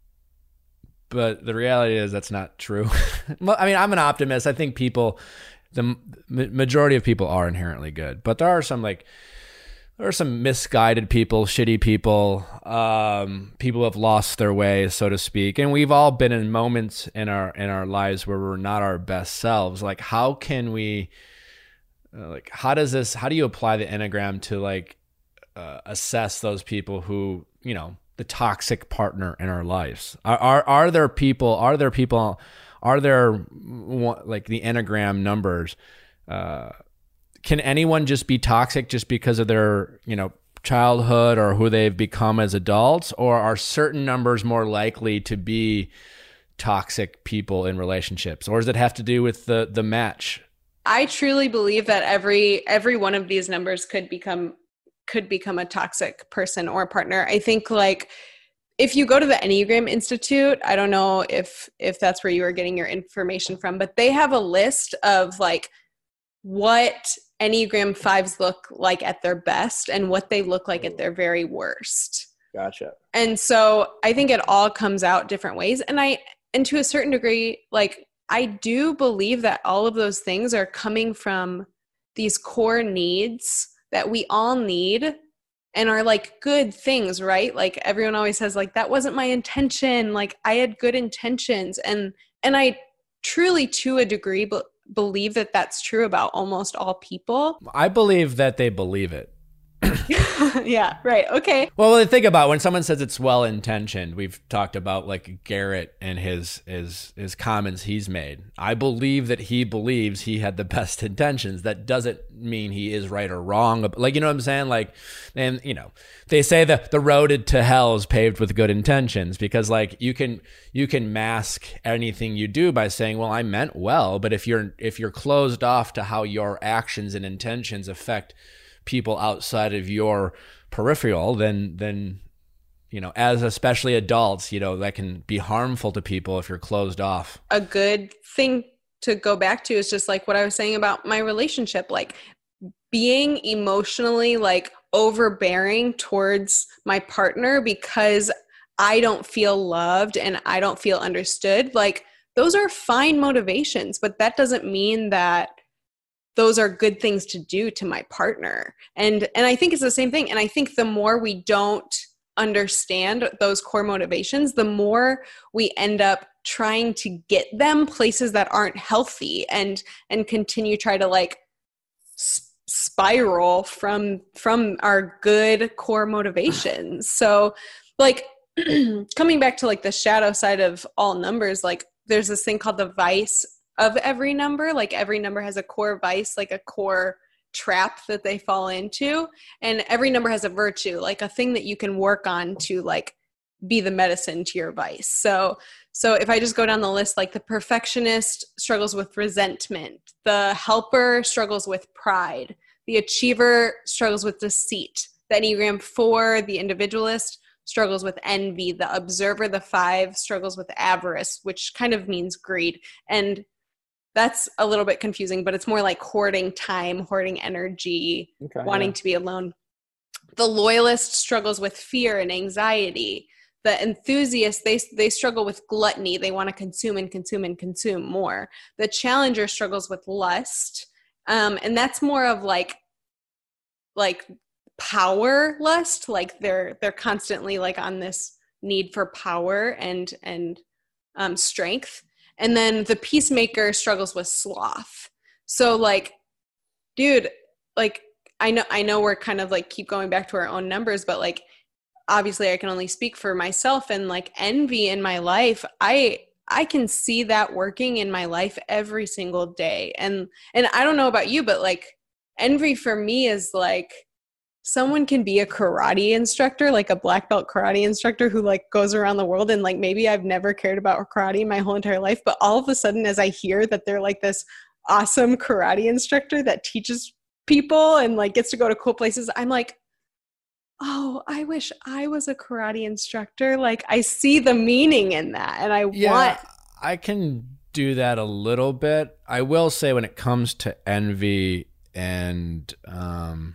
But the reality is that's not true. I mean, I'm an optimist. I think people, the majority of people are inherently good. But there are some like, there are some misguided people, shitty people, um, people who have lost their way, so to speak. And we've all been in moments in our in our lives where we're not our best selves. Like, how can we... Uh, like how does this how do you apply the Enneagram to like uh, assess those people who, you know, the toxic partner in our lives? Are, are, are there people, are there people, are there like the Enneagram numbers? Uh, can anyone just be toxic just because of their, you know, childhood or who they've become as adults? Or are certain numbers more likely to be toxic people in relationships? Or does it have to do with the, the match? I truly believe that every every one of these numbers could become could become a toxic person or partner. I think like if you go to the Enneagram Institute, I don't know if if that's where you are getting your information from, but they have a list of like what Enneagram fives look like at their best and what they look like at their very worst. Gotcha. And so I think it all comes out different ways. And I and to a certain degree, like I do believe that all of those things are coming from these core needs that we all need and are like good things, right? Like everyone always says like, that wasn't my intention. Like I had good intentions. And, and I truly to a degree be- believe that that's true about almost all people. I believe that they believe it. Yeah, right. Okay. Well, think about when someone says it's well intentioned. We've talked about like Garrett and his his his comments he's made. I believe that he believes he had the best intentions. That doesn't mean he is right or wrong. Like, you know what I'm saying? Like, and you know, they say that the road to hell is paved with good intentions, because like you can you can mask anything you do by saying, well, I meant well, but if you're if you're closed off to how your actions and intentions affect people outside of your peripheral, then then you know, as especially adults, you know, that can be harmful to people if you're closed off. A good thing to go back to is just like what I was saying about my relationship, like being emotionally like overbearing towards my partner because I don't feel loved and I don't feel understood. Like those are fine motivations, but that doesn't mean that those are good things to do to my partner. And and I think it's the same thing. And I think the more we don't understand those core motivations, the more we end up trying to get them places that aren't healthy and and continue try to like s- spiral from from our good core motivations. So like coming back to like the shadow side of all numbers, like there's this thing called the vice of every number. Like every number has a core vice, like a core trap that they fall into. And every number has a virtue, like a thing that you can work on to like be the medicine to your vice. So, so if I just go down the list, like the perfectionist struggles with resentment, the helper struggles with pride, the achiever struggles with deceit, the Enneagram four, the individualist struggles with envy, the observer, the five, struggles with avarice, which kind of means greed. And that's a little bit confusing, but it's more like hoarding time, hoarding energy, Okay, wanting yeah. to be alone. The loyalist struggles with fear and anxiety. The enthusiast, they they struggle with gluttony. They want to consume and consume and consume more. The challenger struggles with lust. Um, and that's more of like, like power lust. Like they're, they're constantly like on this need for power and, and um, strength. And then the peacemaker struggles with sloth. So like, dude, like I know, I know we're kind of like keep going back to our own numbers, but like, obviously I can only speak for myself, and like envy in my life, I, I can see that working in my life every single day. And, and I don't know about you, but like envy for me is like, someone can be a karate instructor, like a black belt karate instructor who like goes around the world, and like maybe I've never cared about karate my whole entire life, but all of a sudden as I hear that they're like this awesome karate instructor that teaches people and like gets to go to cool places, I'm like, oh, I wish I was a karate instructor. Like I see the meaning in that, and I Yeah, want. I can do that a little bit. I will say when it comes to envy and um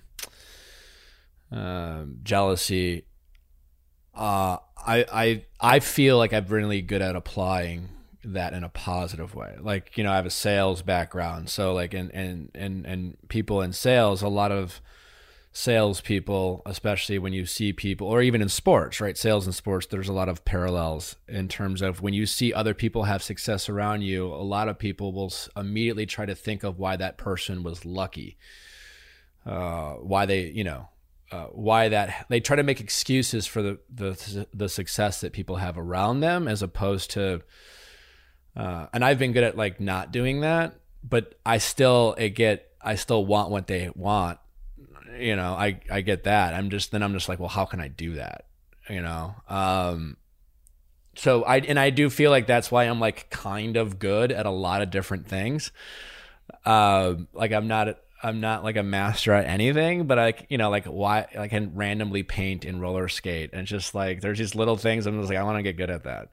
Um, jealousy, uh, I, I, I feel like I'm really good at applying that in a positive way. Like, you know, I have a sales background. So like, in, in, in, in people in sales, a lot of sales people, especially when you see people, or even in sports, right? Sales and sports, there's a lot of parallels in terms of when you see other people have success around you, a lot of people will immediately try to think of why that person was lucky, uh, why they, you know, uh, why that they try to make excuses for the, the, the success that people have around them, as opposed to, uh, and I've been good at like not doing that, but I still, it get, I still want what they want. You know, I, I get that. I'm just, then I'm just like, well, how can I do that? You know? Um, so I, and I do feel like that's why I'm like kind of good at a lot of different things. Um, like I'm not, I'm not like a master at anything, but I, you know, like why I can randomly paint and roller skate, and it's just like, there's these little things. I'm just like, I want to get good at that.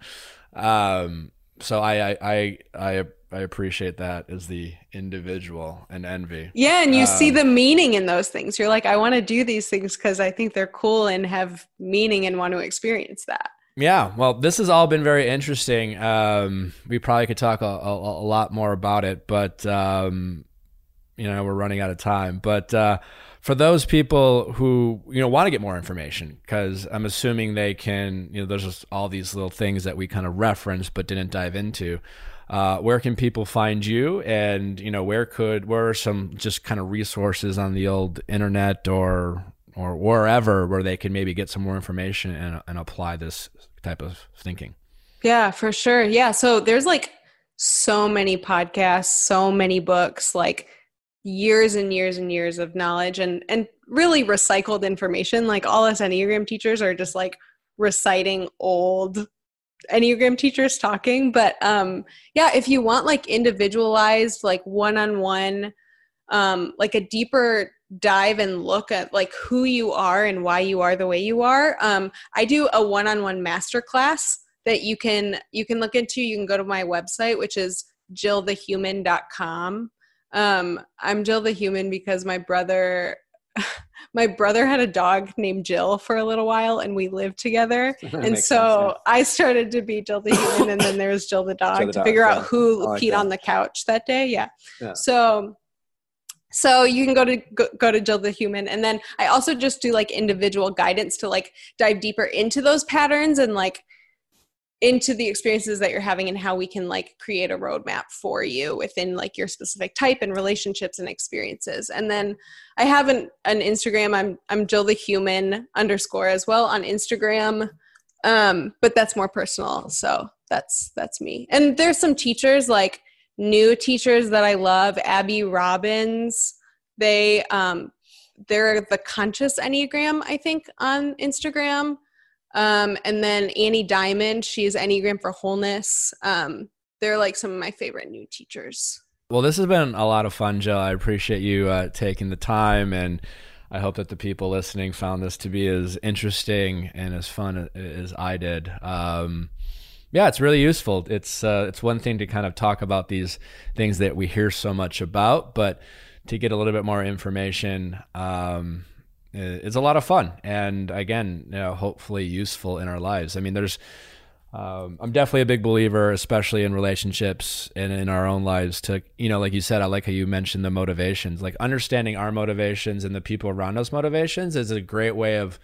Um, so I, I, I, I, I appreciate that as the individual and envy. Yeah. And you um, see the meaning in those things. You're like, I want to do these things because I think they're cool and have meaning and want to experience that. Yeah. Well, this has all been very interesting. Um, we probably could talk a, a, a lot more about it, but, um, you know, we're running out of time. But uh, for those people who, you know, want to get more information, because I'm assuming they can, you know, there's just all these little things that we kind of referenced but didn't dive into. Uh, where can people find you? And, you know, where could, where are some just kind of resources on the old internet or or wherever where they can maybe get some more information and, and apply this type of thinking? Yeah, for sure. Yeah. So there's like so many podcasts, so many books, like years and years and years of knowledge and, and really recycled information. Like all us Enneagram teachers are just like reciting old Enneagram teachers talking. But um, yeah, if you want like individualized, like one-on-one, um, like a deeper dive and look at like who you are and why you are the way you are. Um, I do a one-on-one masterclass that you can, you can look into. You can go to my website, which is jill the human dot com. Um, I'm Jill the Human because my brother, my brother had a dog named Jill for a little while and we lived together. And so sense, yeah. I started to be Jill the Human and then there was Jill the dog Jill the to dog, figure yeah. out who like peed that. on the couch that day. Yeah. yeah. So, so you can go to, go, go to Jill the Human. And then I also just do like individual guidance to like dive deeper into those patterns and like into the experiences that you're having and how we can like create a roadmap for you within like your specific type and relationships and experiences. And then I have an, an Instagram. I'm, I'm Jill the Human underscore as well on Instagram. Um, but that's more personal. So that's, that's me. And there's some teachers, like new teachers that I love, Abby Robbins. They, um, they're the Conscious Enneagram, I think, on Instagram. Um, and then Annie Diamond, she's Enneagram for Wholeness. Um, they're like some of my favorite new teachers. Well, this has been a lot of fun, Jill. I appreciate you uh, taking the time, and I hope that the people listening found this to be as interesting and as fun as I did. Um, yeah, it's really useful. It's uh, it's one thing to kind of talk about these things that we hear so much about, but to get a little bit more information, um, it's a lot of fun, and again, you know, hopefully useful in our lives. I mean, there's, um, I'm definitely a big believer, especially in relationships and in our own lives, to, you know, like you said, I like how you mentioned the motivations, like understanding our motivations and the people around us motivations is a great way of,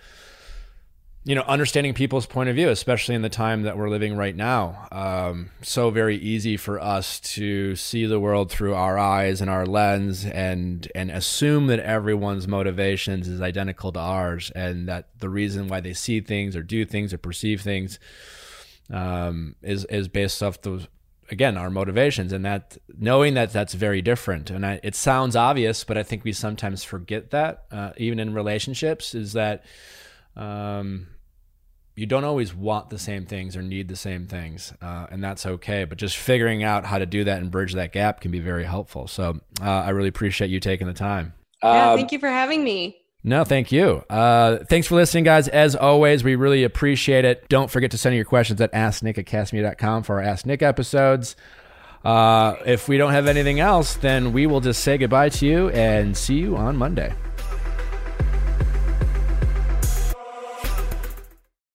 you know, understanding people's point of view, especially in the time that we're living right now. Um, so very easy for us to see the world through our eyes and our lens and and assume that everyone's motivations is identical to ours, and that the reason why they see things or do things or perceive things um, is is based off those, again, our motivations, and that knowing that that's very different. And I, it sounds obvious, but I think we sometimes forget that, uh, even in relationships, is that um, you don't always want the same things or need the same things, uh, and that's okay. But just figuring out how to do that and bridge that gap can be very helpful. So uh, I really appreciate you taking the time. Yeah, Um, thank you for having me. No, thank you. Uh, thanks for listening, guys. As always, we really appreciate it. Don't forget to send your questions at ask nick at cast media dot com for our Ask Nick episodes. Uh, if we don't have anything else, then we will just say goodbye to you and see you on Monday.